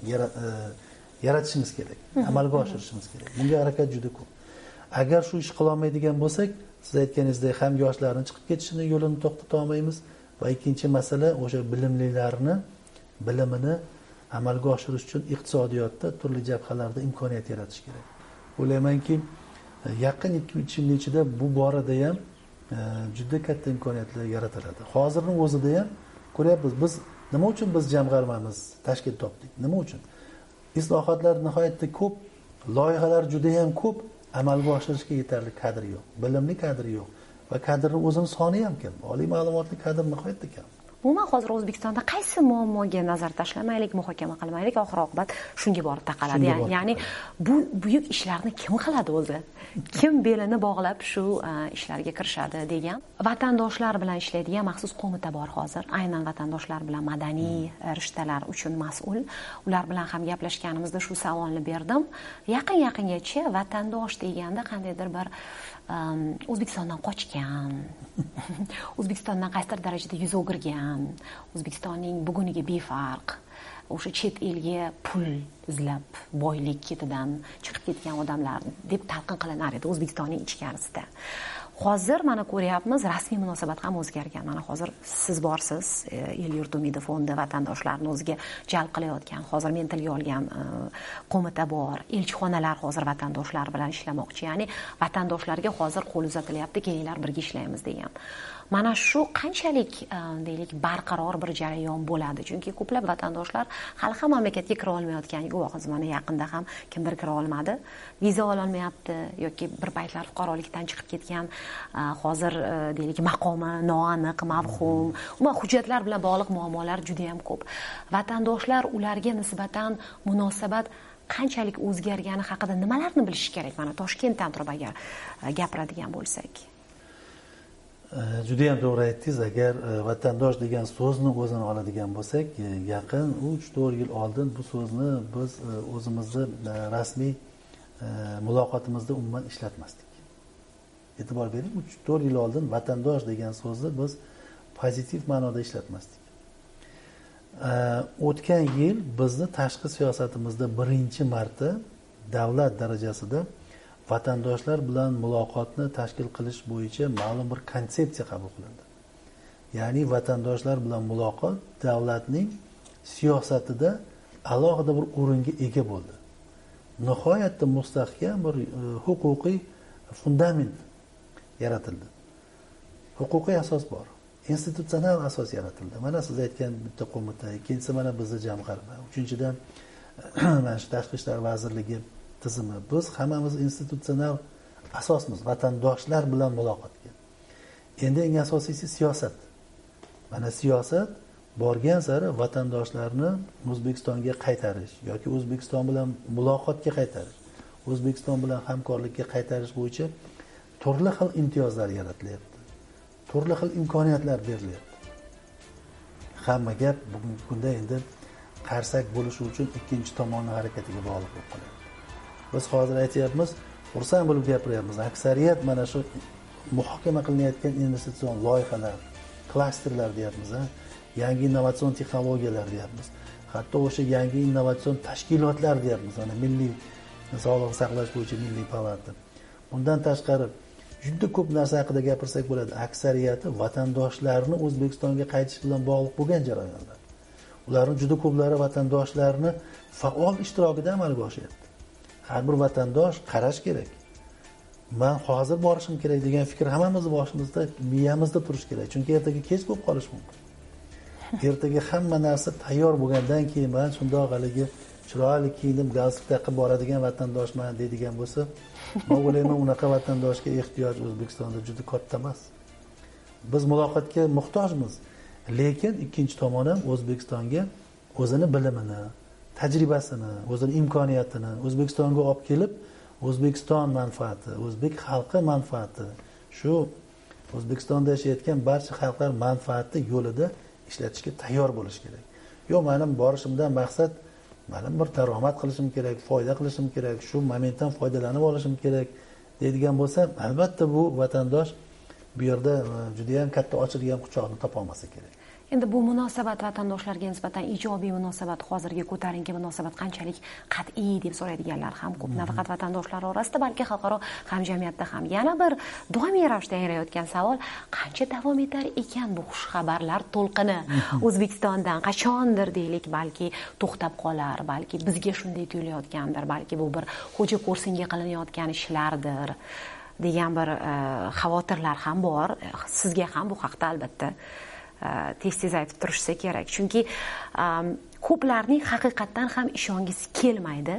yaratishimiz kerak, amalga oshirishimiz kerak. Bunga harakat juda ko'p. Agar shu ish qila olmaydigan bo'lsak, siz aytganingizdek ham yoshlarning chiqib ketishini yo'lini to'xtata olmaymiz va ikkinchi masala o'sha bilimlilarni bilimini amalga oshirish uchun iqtisodiyotda turli jabhalarda imkoniyat yaratish kerak. O'ylaymanki, yaqin ikki uch yil ichida bu borada ham juda katta imkoniyatlar yaratiladi. Hozirning o'zida ham ko'ryapmiz, biz nima uchun biz jamg'armamiz tashkil topdik? Nima uchun? Islohotlar nihoyatda ko'p, loyihalar juda ham ko'p, amalga oshirishga yetarli kadr yo'q, bilimli kadr yo'q va kadrning o'zining soni ham kam. Oliy ma'lumotli kadr nihoyatda kam. Umuman hozir O'zbekistonda qaysi muammoga nazar tashlamaylik, muhokama qilmaylik, oxir oqibat shunga borib taqaladi. Ya'ni bu buyuk ishlarni kim qiladi o'zi? Kim belini bog'lab shu ishlarga kirishadi degan vatandoshlar bilan ishlaydigan maxsus qo'mita bor hozir. Aynan vatandoshlar bilan madaniy rishtalar uchun mas'ul. Ular bilan ham gaplashganimizda shu savolni berdim. Yaqin-yaqingacha vatandosh deganda qandaydir bir O'zbekistondan qochgan, O'zbekistondan qaysidir darajada yuz o'girgan, O'zbekistonning buguniga befarq, o'sha chet elga pul izlab, boylik ketidan chiqib ketgan odamlar deb talqin qilinar edi O'zbekistonning ichkarisida. hozir mana ko'ryapmiz, rasmiy munosabat ham o'zgargan. Mana hozir siz borsiz, El yurt umidi fondi vatandoshlarni o'ziga jalb qilayotgan, hozir men tilga olgan qo'mita bor, elchixonalar hozir vatandoshlar bilan ishlamoqchi. Ya'ni vatandoshlarga hozir qo'l uzatilyapti, kelinglar birga ishlaymiz degan. Mana shu qanchalik deylik barqaror bir jarayon bo'ladi? Chunki ko'plab vatandoshlar hali ham mamlakatga kira olmayotgan guvohimiz. Mana yaqinda ham kimdir kira olmadi, viza ola olmayapti yoki bir paytlar fuqarolikdan chiqib ketgan, hozir deylik maqomi noaniq, mavhum, umuman hujjatlar bilan bog'liq muammolar juda ham ko'p. Vatandoshlar ularga nisbatan munosabat qanchalik o'zgargani haqida nimalarni bilish kerak? Mana Toshkentdan turib agar gapiradigan bo'lsak. Juda ham to'g'ri aytdingiz. Agar vatandosh degan so'zni o'zini oladigan bo'lsak, yaqin uch to'rt yil oldin bu so'zni biz o'zimizni rasmiy muloqotimizda umuman ishlatmasdik. E'tibor bering, uch to'rt yil oldin vatandosh degan so'zni biz pozitiv ma'noda ishlatmasdik. O'tgan yil bizni tashqi siyosatimizda birinchi marta davlat darajasida vatandoshlar bilan muloqotni tashkil qilish bo'yicha ma'lum bir konsepsiya qabul qilindi. Ya'ni vatandoshlar bilan muloqot davlatning siyosatida alohida bir o'ringa ega bo'ldi. Nihoyatda mustahkam bir huquqiy fundament yaratildi. Huquqiy asos bor. Institutsional asos yaratildi. Mana siz aytgan bitta qo'mita, ikkinchisi mana bizning jamg'arma, uchinchidan mana shu Tashqi ishlar vazirligi tizimi. Biz hammamiz institutsional asosmiz vatandoshlar bilan muloqotga. Endi eng asosiysi siyosat. Mana siyosat borgan sari vatandoshlarni O'zbekistonga qaytarish yoki O'zbekiston bilan muloqotga qaytarish, O'zbekiston bilan hamkorlikka qaytarish bo'yicha turli xil imtiyozlar yaratilyapti. Turli xil imkoniyatlar berilyapti. Hamma gap bugungi kunda endi qarsak bo'lishi uchun ikkinchi tomonning harakatiga bog'liq bo'lib qoladi. Biz hozir aytyapmiz, xursand bo'lib gapiryapmiz. Aksariyat mana shu muhokama qilinayotgan investitsion loyihalar, klasterlar deyapmiz, yangi innovatsion texnologiyalar deyapmiz. Hatto o'sha yangi innovatsion tashkilotlar deyapmiz. Mana milliy sog'liqni saqlash bo'yicha milliy palata. Bundan tashqari juda ko'p narsa haqida gapirsak bo'ladi. Aksariyati vatandoshlarni O'zbekistonga qaytish bilan bog'liq bo'lgan jarayonlar. Ularning juda ko'plari vatandoshlarni faol ishtirokida amalga oshyapti. Har bir vatandosh qarash kerak. Men hozir borishim kerak degan fikr hammamiz boshimizda, miyamizda turish kerak. Chunki ertaga kech bo'lib qolish mumkin. Ertaga hamma narsa tayyor bo'lgandan keyin men shundoq haligi chiroyli kiyinib galstuk taqib boradigan vatandoshman deydigan bo'lsa, men o'ylayman unaqa vatandoshga ehtiyoj O'zbekistonda juda katta emas. Biz muloqotga muhtojmiz, lekin ikkinchi tomon ham O'zbekistonga o'zini bilimini, tajribasini, o'zini imkoniyatini O'zbekistonga olib kelib, O'zbekiston manfaati, o'zbek xalqi manfaati, shu O'zbekistonda yashayotgan barcha xalqlar manfaati yo'lida ishlatishga tayyor bo'lish kerak. Yo'q, mening borishimdan maqsad men bir daromad qilishim kerak, foyda qilishim kerak, shu momentdan foydalanib olishim kerak deydigan bo'lsa, albatta bu vatandosh bu yerda juda ham katta ochilgan quchoqni topa olmasa kerak. Endi bu munosabat vatandoshlarga nisbatan ijobiy munosabat, hozirgi ko'tarinki munosabat qanchalik qat'iy deb so'raydiganlar ham ko'p. Nafaqat vatandoshlar orasida, balki xalqaro hamjamiyatda ham. Yana bir doimiy ravishda yangrayotgan savol, qancha davom etar ekan bu xushxabarlar to'lqini O'zbekistondan? Qachondir deylik, balki to'xtab qolar, balki bizga shunday tuyulayotgandir, balki bu bir xo'ja ko'rsinga qilinayotgan ishlardir degan bir xavotirlar ham bor. Sizga ham bu haqda albatta tez-tez aytib turishsa kerak. Chunki ko'plarning haqiqatdan ham ishongisi kelmaydi.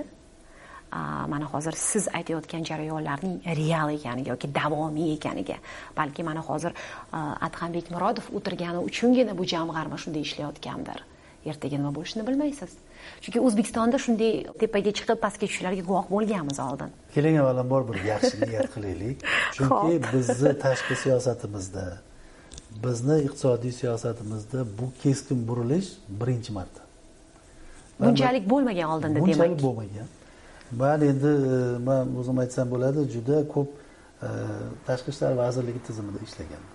Mana hozir siz aytayotgan jarayonlarning real ekaniga yoki davomiy ekaniga. Balki mana hozir Adhambek Murodov o'tirgani uchungina bu jamg'arma shunday ishlayotgandir. Ertaga nima bo'lishini bilmaysiz. Chunki O'zbekistonda shunday tepaga chiqib pastga tushishlarga guvoh bo'lganmiz oldin. Keling, avvalambor bir yaxshi niyat qilaylik. Chunki bizni tashqi siyosatimizda, bizni iqtisodiy siyosatimizda bu keskin burilish birinchi marta. Bunchalik bo'lmagan oldinda demak. Bunchalik bo'lmagan. Men endi men o'zim aytsam bo'ladi, juda ko'p Tashqi ishlar vazirligi tizimida ishlaganman.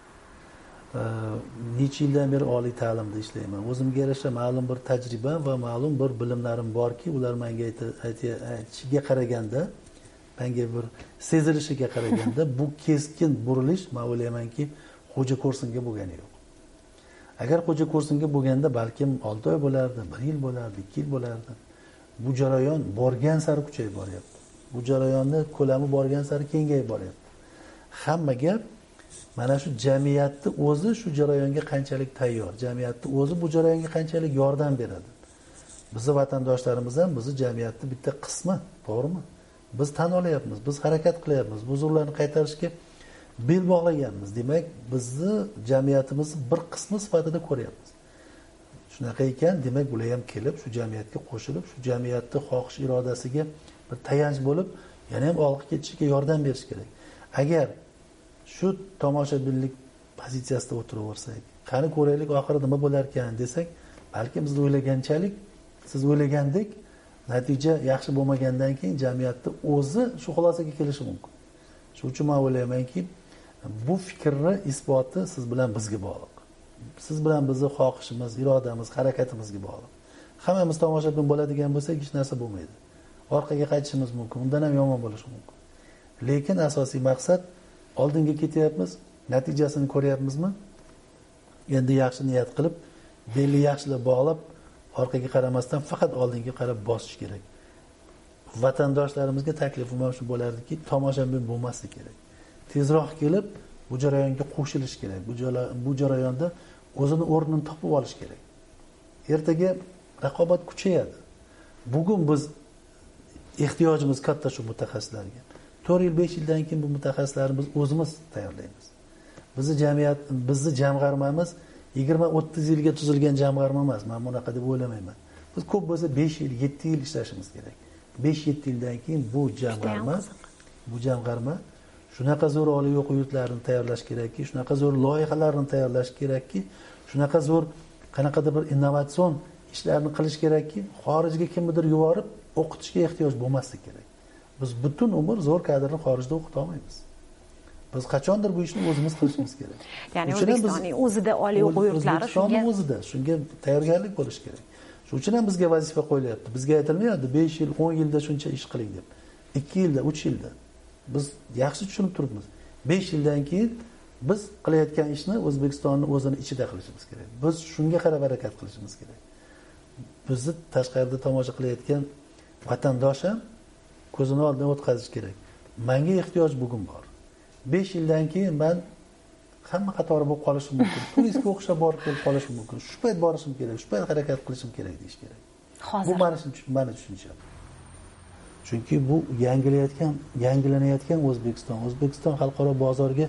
Necha yildan beri oliy ta'limda ishlayman. O'zimga yarasha ma'lum bir tajriba va ma'lum bir bilimlarim borki, ular menga aytishiga qaraganda manga bir sezilishiga qaraganda bu keskin burilish men o'ylaymanki xo'ja ko'rsinga bo'lgani yo'q. Agar xo'ja ko'rsinga bo'lganda balkim olti oy bo'lardi, bir yil bo'lardi, ikki yil bo'lardi. Bu jarayon borgan sari kuchayib boryapti. Bu jarayonni ko'lami borgan sari kengayib boryapti. Hamma gap mana shu jamiyatni o'zi shu jarayonga qanchalik tayyor, jamiyatni o'zi bu jarayonga qanchalik yordam beradi. Bizning vatandoshlarimiz ham bizning jamiyatning bitta qismi, to'g'rimi? Biz tan olyapmiz, biz harakat qilyapmiz, bu huzurlarni qaytarishga bel bog'laganmiz. Demak, bizni jamiyatimizni bir qismi sifatida ko'ryapmiz. Shunaqa ekan, demak, bular ham kelib, shu jamiyatga qo'shilib, shu jamiyatning xohish irodasiga bir tayanch bo'lib, yana ham olg'a ketishiga yordam berish kerak. Agar shu tomoshabinlik pozitsiyasida o'tiraversak, qani ko'raylik oxirida nima bo'lar ekan desak, balki biz o'ylaganchalik, siz o'ylagandek natija yaxshi bo'lmagandan keyin jamiyatning o'zi shu xulosaga kelishi mumkin. Shuning uchun men o'ylaymanki, bu fikrni isboti siz bilan bizga bog'liq. Siz bilan bizning xohishimiz, irodamiz, harakatimizga bog'liq. Hammamiz tomoshabin bo'ladigan bo'lsak, hech narsa bo'lmaydi. Orqaga qaytishimiz mumkin, undan ham yomon bo'lishi mumkin. Lekin asosiy maqsad oldinga ketyapmiz, natijasini ko'ryapmizmi? Endi yaxshi niyat qilib, belli yaxshilab bog'lab, orqaga qaramasdan faqat oldinga qarab bosish kerak. Vatandoshlarimizga taklifim ham shu bo'lardiki, tomoshabin bo'lmaslik kerak. Tezroq kelib, bu jarayonga qo'shilish kerak. Bu bu jarayonda o'zini o'rnini topib olish kerak. Ertaga raqobat kuchayadi. Bugun biz ehtiyojimiz katta shu mutaxassislarga. to'rt yil, besh yildan keyin bu mutaxassislarimiz o'zimiz tayyorlaymiz. Bizni jamiyat, bizni jamg'armamiz yigirma o'ttiz yilga tuzilgan jamg'arma emas. Men bunaqa deb o'ylamayman. Biz ko'p bo'lsa besh yil, yetti yil ishlashimiz kerak. besh yetti yildan keyin bu jamg'arma, bu jamg'arma shunaqa zo'r oliy o'quv yurtlarini tayyorlash kerakki, shunaqa zo'r loyihalarni tayyorlash kerakki, shunaqa zo'r qanaqadir bir innovatsion ishlarni qilish kerakki, xorijga kimnidir yuborib o'qitishga ehtiyoj bo'lmasligi kerak. Biz butun umr zo'r kadrni xorijda o'qita olmaymiz. Biz qachondir bu ishni o'zimiz qilishimiz kerak. Ya'ni O'zbekistonning o'zida oliy o'quv yurtlari shunga o'zida, shunga tayyorgarlik bo'lish kerak. Shuning uchun ham bizga vazifa qo'yilyapti. Bizga aytilmayapti besh yil, o'n yilda shuncha ish qiling deb. ikki yilda, uch yilda. Biz yaxshi tushunib turibmiz. besh yildan keyin biz qilayotgan ishni O'zbekistonning o'zini ichida qilishimiz kerak. Biz shunga qarab harakat qilishimiz kerak. Bizni tashqarida tomosha qilayotgan vatandosh ham ko'zini oldidan o'tkazish kerak. Menga ehtiyoj bugun bor. besh yildan keyin men hamma qatori bo'lib qolishim mumkin. Turistga o'xshab borib kelib qolishim mumkin. Shu payt borishim kerak, shu payt harakat qilishim kerak deyish kerak. Hozir bu meni meni tushuncham. Chunki bu yangilayotgan, yangilanayotgan O'zbekiston, O'zbekiston xalqaro bozorga,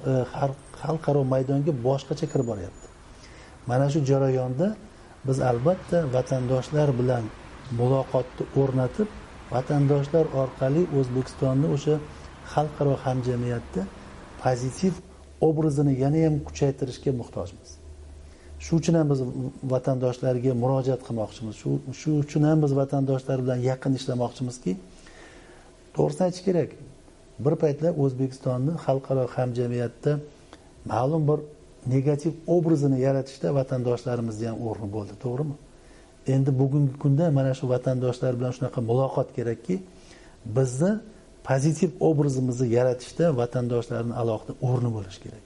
xalqaro maydonga boshqacha kirib boryapti. Mana shu jarayonda biz albatta vatandoshlar bilan muloqotni o'rnatib, vatandoshlar orqali O'zbekistonni o'sha xalqaro hamjamiyatda pozitiv obrazini yana ham kuchaytirishga muhtojmiz. Shu uchun ham biz vatandoshlarga murojaat qilmoqchimiz. Shu shu uchun ham biz vatandoshlar bilan yaqin ishlamoqchimizki, to'g'risini aytish kerak. Bir paytlar O'zbekistonni xalqaro hamjamiyatda ma'lum bir negativ obrazini yaratishda vatandoshlarimizni ham o'rni bo'ldi, to'g'rimi? Endi bugungi kunda mana shu vatandoshlar bilan shunaqa muloqot kerakki, bizni pozitiv obrazimizni yaratishda vatandoshlarning alohida o'rni bo'lishi kerak.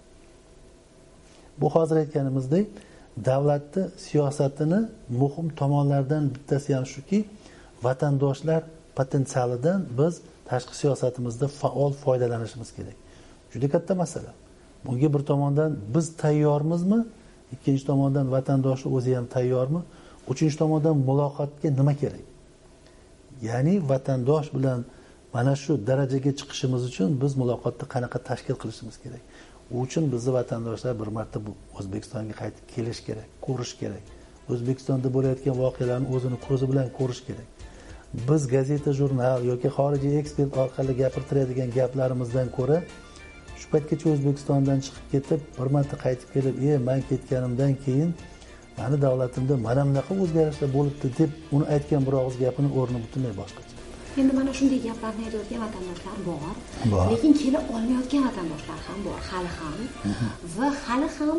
Bu hozir aytganimizdek, davlatning siyosatini muhim tomonlardan bittasi ham shuki, vatandoshlar potensialidan biz tashqi siyosatimizda faol foydalanishimiz kerak. Juda katta masala. Bunga bir tomondan biz tayyormizmi? Ikkinchi tomondan vatandoshlar o'zi ham tayyormi? Uchinchi tomondan muloqotga nima kerak? Ya'ni vatandosh bilan mana shu darajaga chiqishimiz uchun biz muloqotni qanaqa tashkil qilishimiz kerak? U uchun bizni vatandoshlar bir marta bu O'zbekistonga qaytib kelish kerak, ko'rish kerak. O'zbekistonda bo'layotgan voqealarni o'zini ko'zi bilan ko'rish kerak. Biz gazeta, jurnal yoki xorijiy ekspert orqali gapirtiradigan gaplarimizdan ko'ra, shu paytgacha O'zbekistondan chiqib ketib, bir marta qaytib kelib, "Ey, men ketganimdan keyin meni davlatimda mana bunaqa o'zgarishlar bo'libdi" deb uni aytgan bir og'iz gapini o'rni butunlay boshqacha. Endi mana shunday gaplarni aytayotgan vatandoshlar bor, bor. Lekin kela olmayotgan vatandoshlar ham bor, hali ham. Va hali ham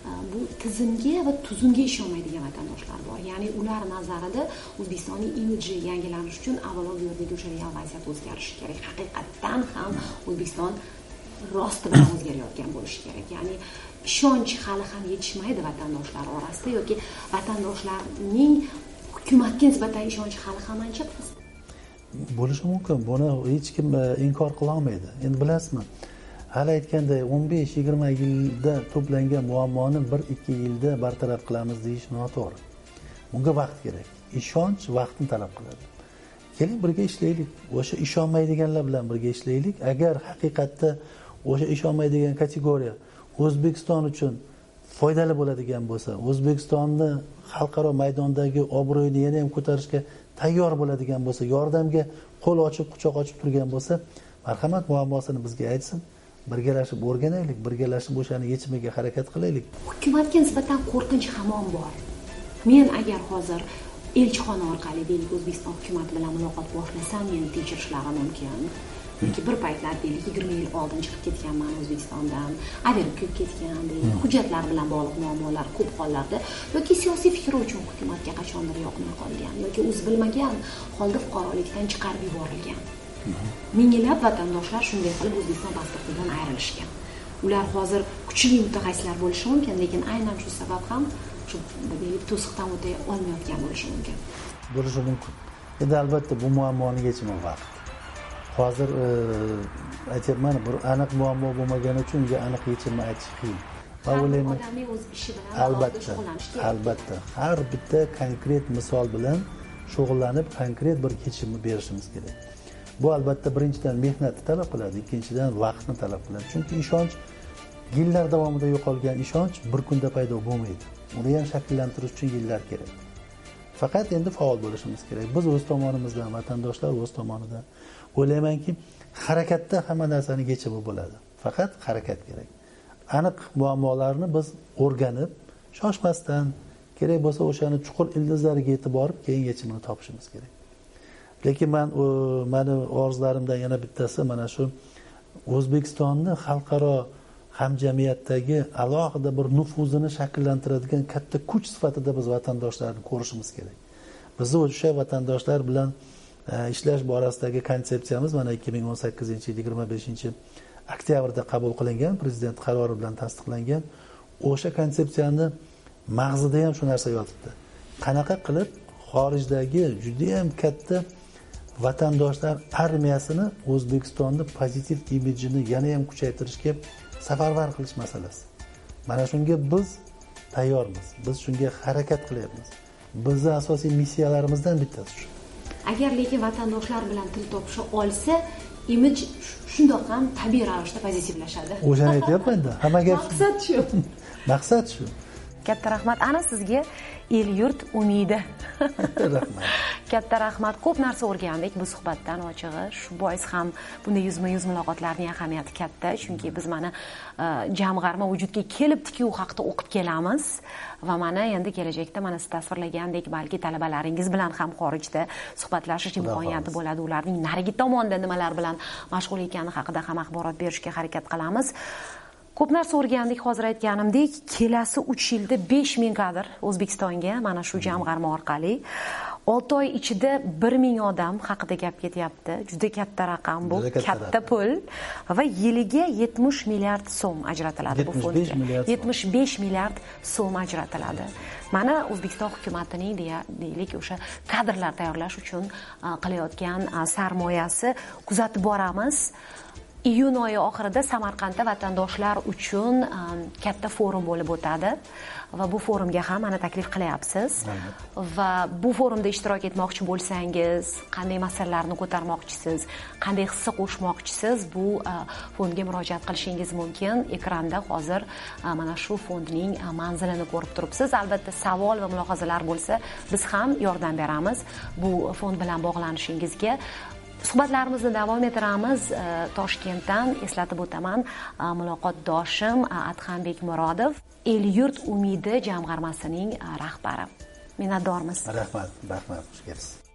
bu tizimga va tuzumga ishonmaydigan vatandoshlar bor. Ya'ni ular nazarida O'zbekistonning imidji yangilanishi uchun avvalo bu yerdagi o'sha real vaziyat o'zgarishi kerak. Haqiqatdan ham O'zbekiston rosti bilan o'zgarayotgan bo'lishi kerak. Ya'ni ishonch hali ham yetishmaydi vatandoshlar orasida yoki vatandoshlarning hukumatga nisbatan ishonchi hali ham ancha past. Bo'lishi mumkin. Buni hech kim inkor qila olmaydi. Endi bilasizmi? Hali aytganday o'n besh yigirma yilda to'plangan muammoni bir ikki yilda bartaraf qilamiz deyish noto'g'ri. Bunga vaqt kerak. Ishonch vaqtni talab qiladi. Keling birga ishlaylik. O'sha ishonmaydiganlar bilan birga ishlaylik. Agar haqiqatda o'sha ishonmaydigan kategoriya O'zbekiston uchun foydali bo'ladigan bo'lsa, O'zbekistonni xalqaro maydondagi obro'yini yana ham ko'tarishga tayyor bo'ladigan bo'lsa, yordamga qo'l ochib, quchoq ochib turgan bo'lsa, marhamat muammosini bizga aytsin. Birgalashib o'rganaylik, birgalashib o'shani yechimiga harakat qilaylik. Hukumatga nisbatan qo'rqinch hamon bor. Men agar hozir elchixona orqali deylik O'zbekiston hukumati bilan muloqot boshlasam, meni tekshirishlari mumkin. Chunki bir paytlar deylik yigirma yil oldin chiqib ketganman O'zbekistondan, aviaga ko'p ketgan, deylik hujjatlar bilan bog'liq muammolar ko'p hollarda yoki siyosiy fikri uchun hukumatga qachondir yoqmay qolgan yoki o'zi bilmagan holda fuqarolikdan chiqarib yuborilgan. Minglab vatandoshlar shunday qilib O'zbekiston pasportidan ayrilishgan. Ular hozir kuchli mutaxassislar bo'lishi mumkin, lekin aynan shu sabab ham shu deylik to'siqdan o'tay olmayotgan bo'lishi mumkin. Bo'lishi mumkin. Endi albatta bu muammoning yechimi vaqt. Hozir aytyapman, bir aniq muammo bo'lmagani uchun unga aniq yechimni aytish qiyin. Va o'ylayman, odamning o'z ishi bilan albatta, albatta har bitta konkret misol bilan shug'ullanib, konkret bir yechimni berishimiz kerak. Bu albatta birinchidan mehnatni talab qiladi, ikkinchidan vaqtni talab qiladi. Chunki ishonch yillar davomida yo'qolgan ishonch bir kunda paydo bo'lmaydi. Uni ham shakllantirish uchun yillar kerak. Faqat endi faol bo'lishimiz kerak. Biz o'z tomonimizdan, vatandoshlar o'z tomonidan o'ylaymanki, harakatda hamma narsaning yechimi bo'ladi. Faqat harakat kerak. Aniq muammolarni biz o'rganib, shoshmasdan, kerak bo'lsa o'shani chuqur ildizlariga yetib borib, keyin yechimini topishimiz kerak. Lekin men meni orzularimdan yana bittasi mana shu O'zbekistonni xalqaro hamjamiyatdagi alohida bir nufuzini shakllantiradigan katta kuch sifatida biz vatandoshlarni ko'rishimiz kerak. Bizni o'sha vatandoshlar bilan ishlash borasidagi konsepsiyamiz mana ikki ming o'n sakkizinchi yil yigirma beshinchi oktyabrda qabul qilingan, prezident qarori bilan tasdiqlangan. O'sha konsepsiyani mag'zida ham shu narsa yotibdi. Qanaqa qilib xorijdagi juda ham katta vatandoshlar armiyasini O'zbekistonning pozitiv imijini yana ham kuchaytirishga safarbar qilish masalasi. Mana shunga biz tayyormiz. Biz shunga harakat qilyapmiz. Bizning asosiy missiyalarimizdan bittasi shu. Agar lekin vatandoshlar bilan til topisha olsa, imij shundoq ham tabiiy ravishda pozitivlashadi. O'shani aytyapman-da. Hammaga maqsad shu. Maqsad shu. Katta rahmat ana sizga, el yurt umidi. Rahmat. Katta rahmat. Ko'p narsa o'rgandik bu suhbatdan ochig'i. Shu bois ham bunday yuzma-yuz muloqotlarning ahamiyati katta, chunki biz mana jamg'arma vujudga kelibdiki, u haqida o'qib kelamiz va mana endi kelajakda mana siz tasvirlagandek balki talabalaringiz bilan ham xorijda suhbatlashish imkoniyati bo'ladi. Ularning narigi tomonda nimalar bilan mashg'ul ekani haqida ham axborot berishga harakat qilamiz. Ko'p narsa o'rgandik, hozir aytganimdek, kelasi uch yilda besh ming kadr O'zbekistonga mana shu jamg'arma orqali olti oy ichida bir ming odam haqida gap ketyapti. Juda katta raqam bu, katta pul va yiliga yetmish milliard so'm ajratiladi bu fondga. yetmish besh milliard so'm ajratiladi. Mana O'zbekiston hukumatining deylik o'sha kadrlar tayyorlash uchun qilayotgan sarmoyasi kuzatib boramiz. Iyun oyi oxirida Samarqandda vatandoshlar uchun katta forum bo'lib o'tadi va bu forumga ham mana taklif qilyapsiz. Va bu forumda ishtirok etmoqchi bo'lsangiz, qanday masalalarni ko'tarmoqchisiz, qanday hissa qo'shmoqchisiz, bu fondga murojaat qilishingiz mumkin. Ekranda hozir mana shu fondning manzilini ko'rib turibsiz. Albatta savol va mulohazalar bo'lsa, biz ham yordam beramiz bu fond bilan bog'lanishingizga. Suhbatlarimizni davom ettiramiz. Toshkentdan eslatib o'taman, muloqotdoshim Adhambek Murodov, El yurt umidi jamg'armasining rahbari. Minnatdormiz. Rahmat, rahmat, xush kelibsiz.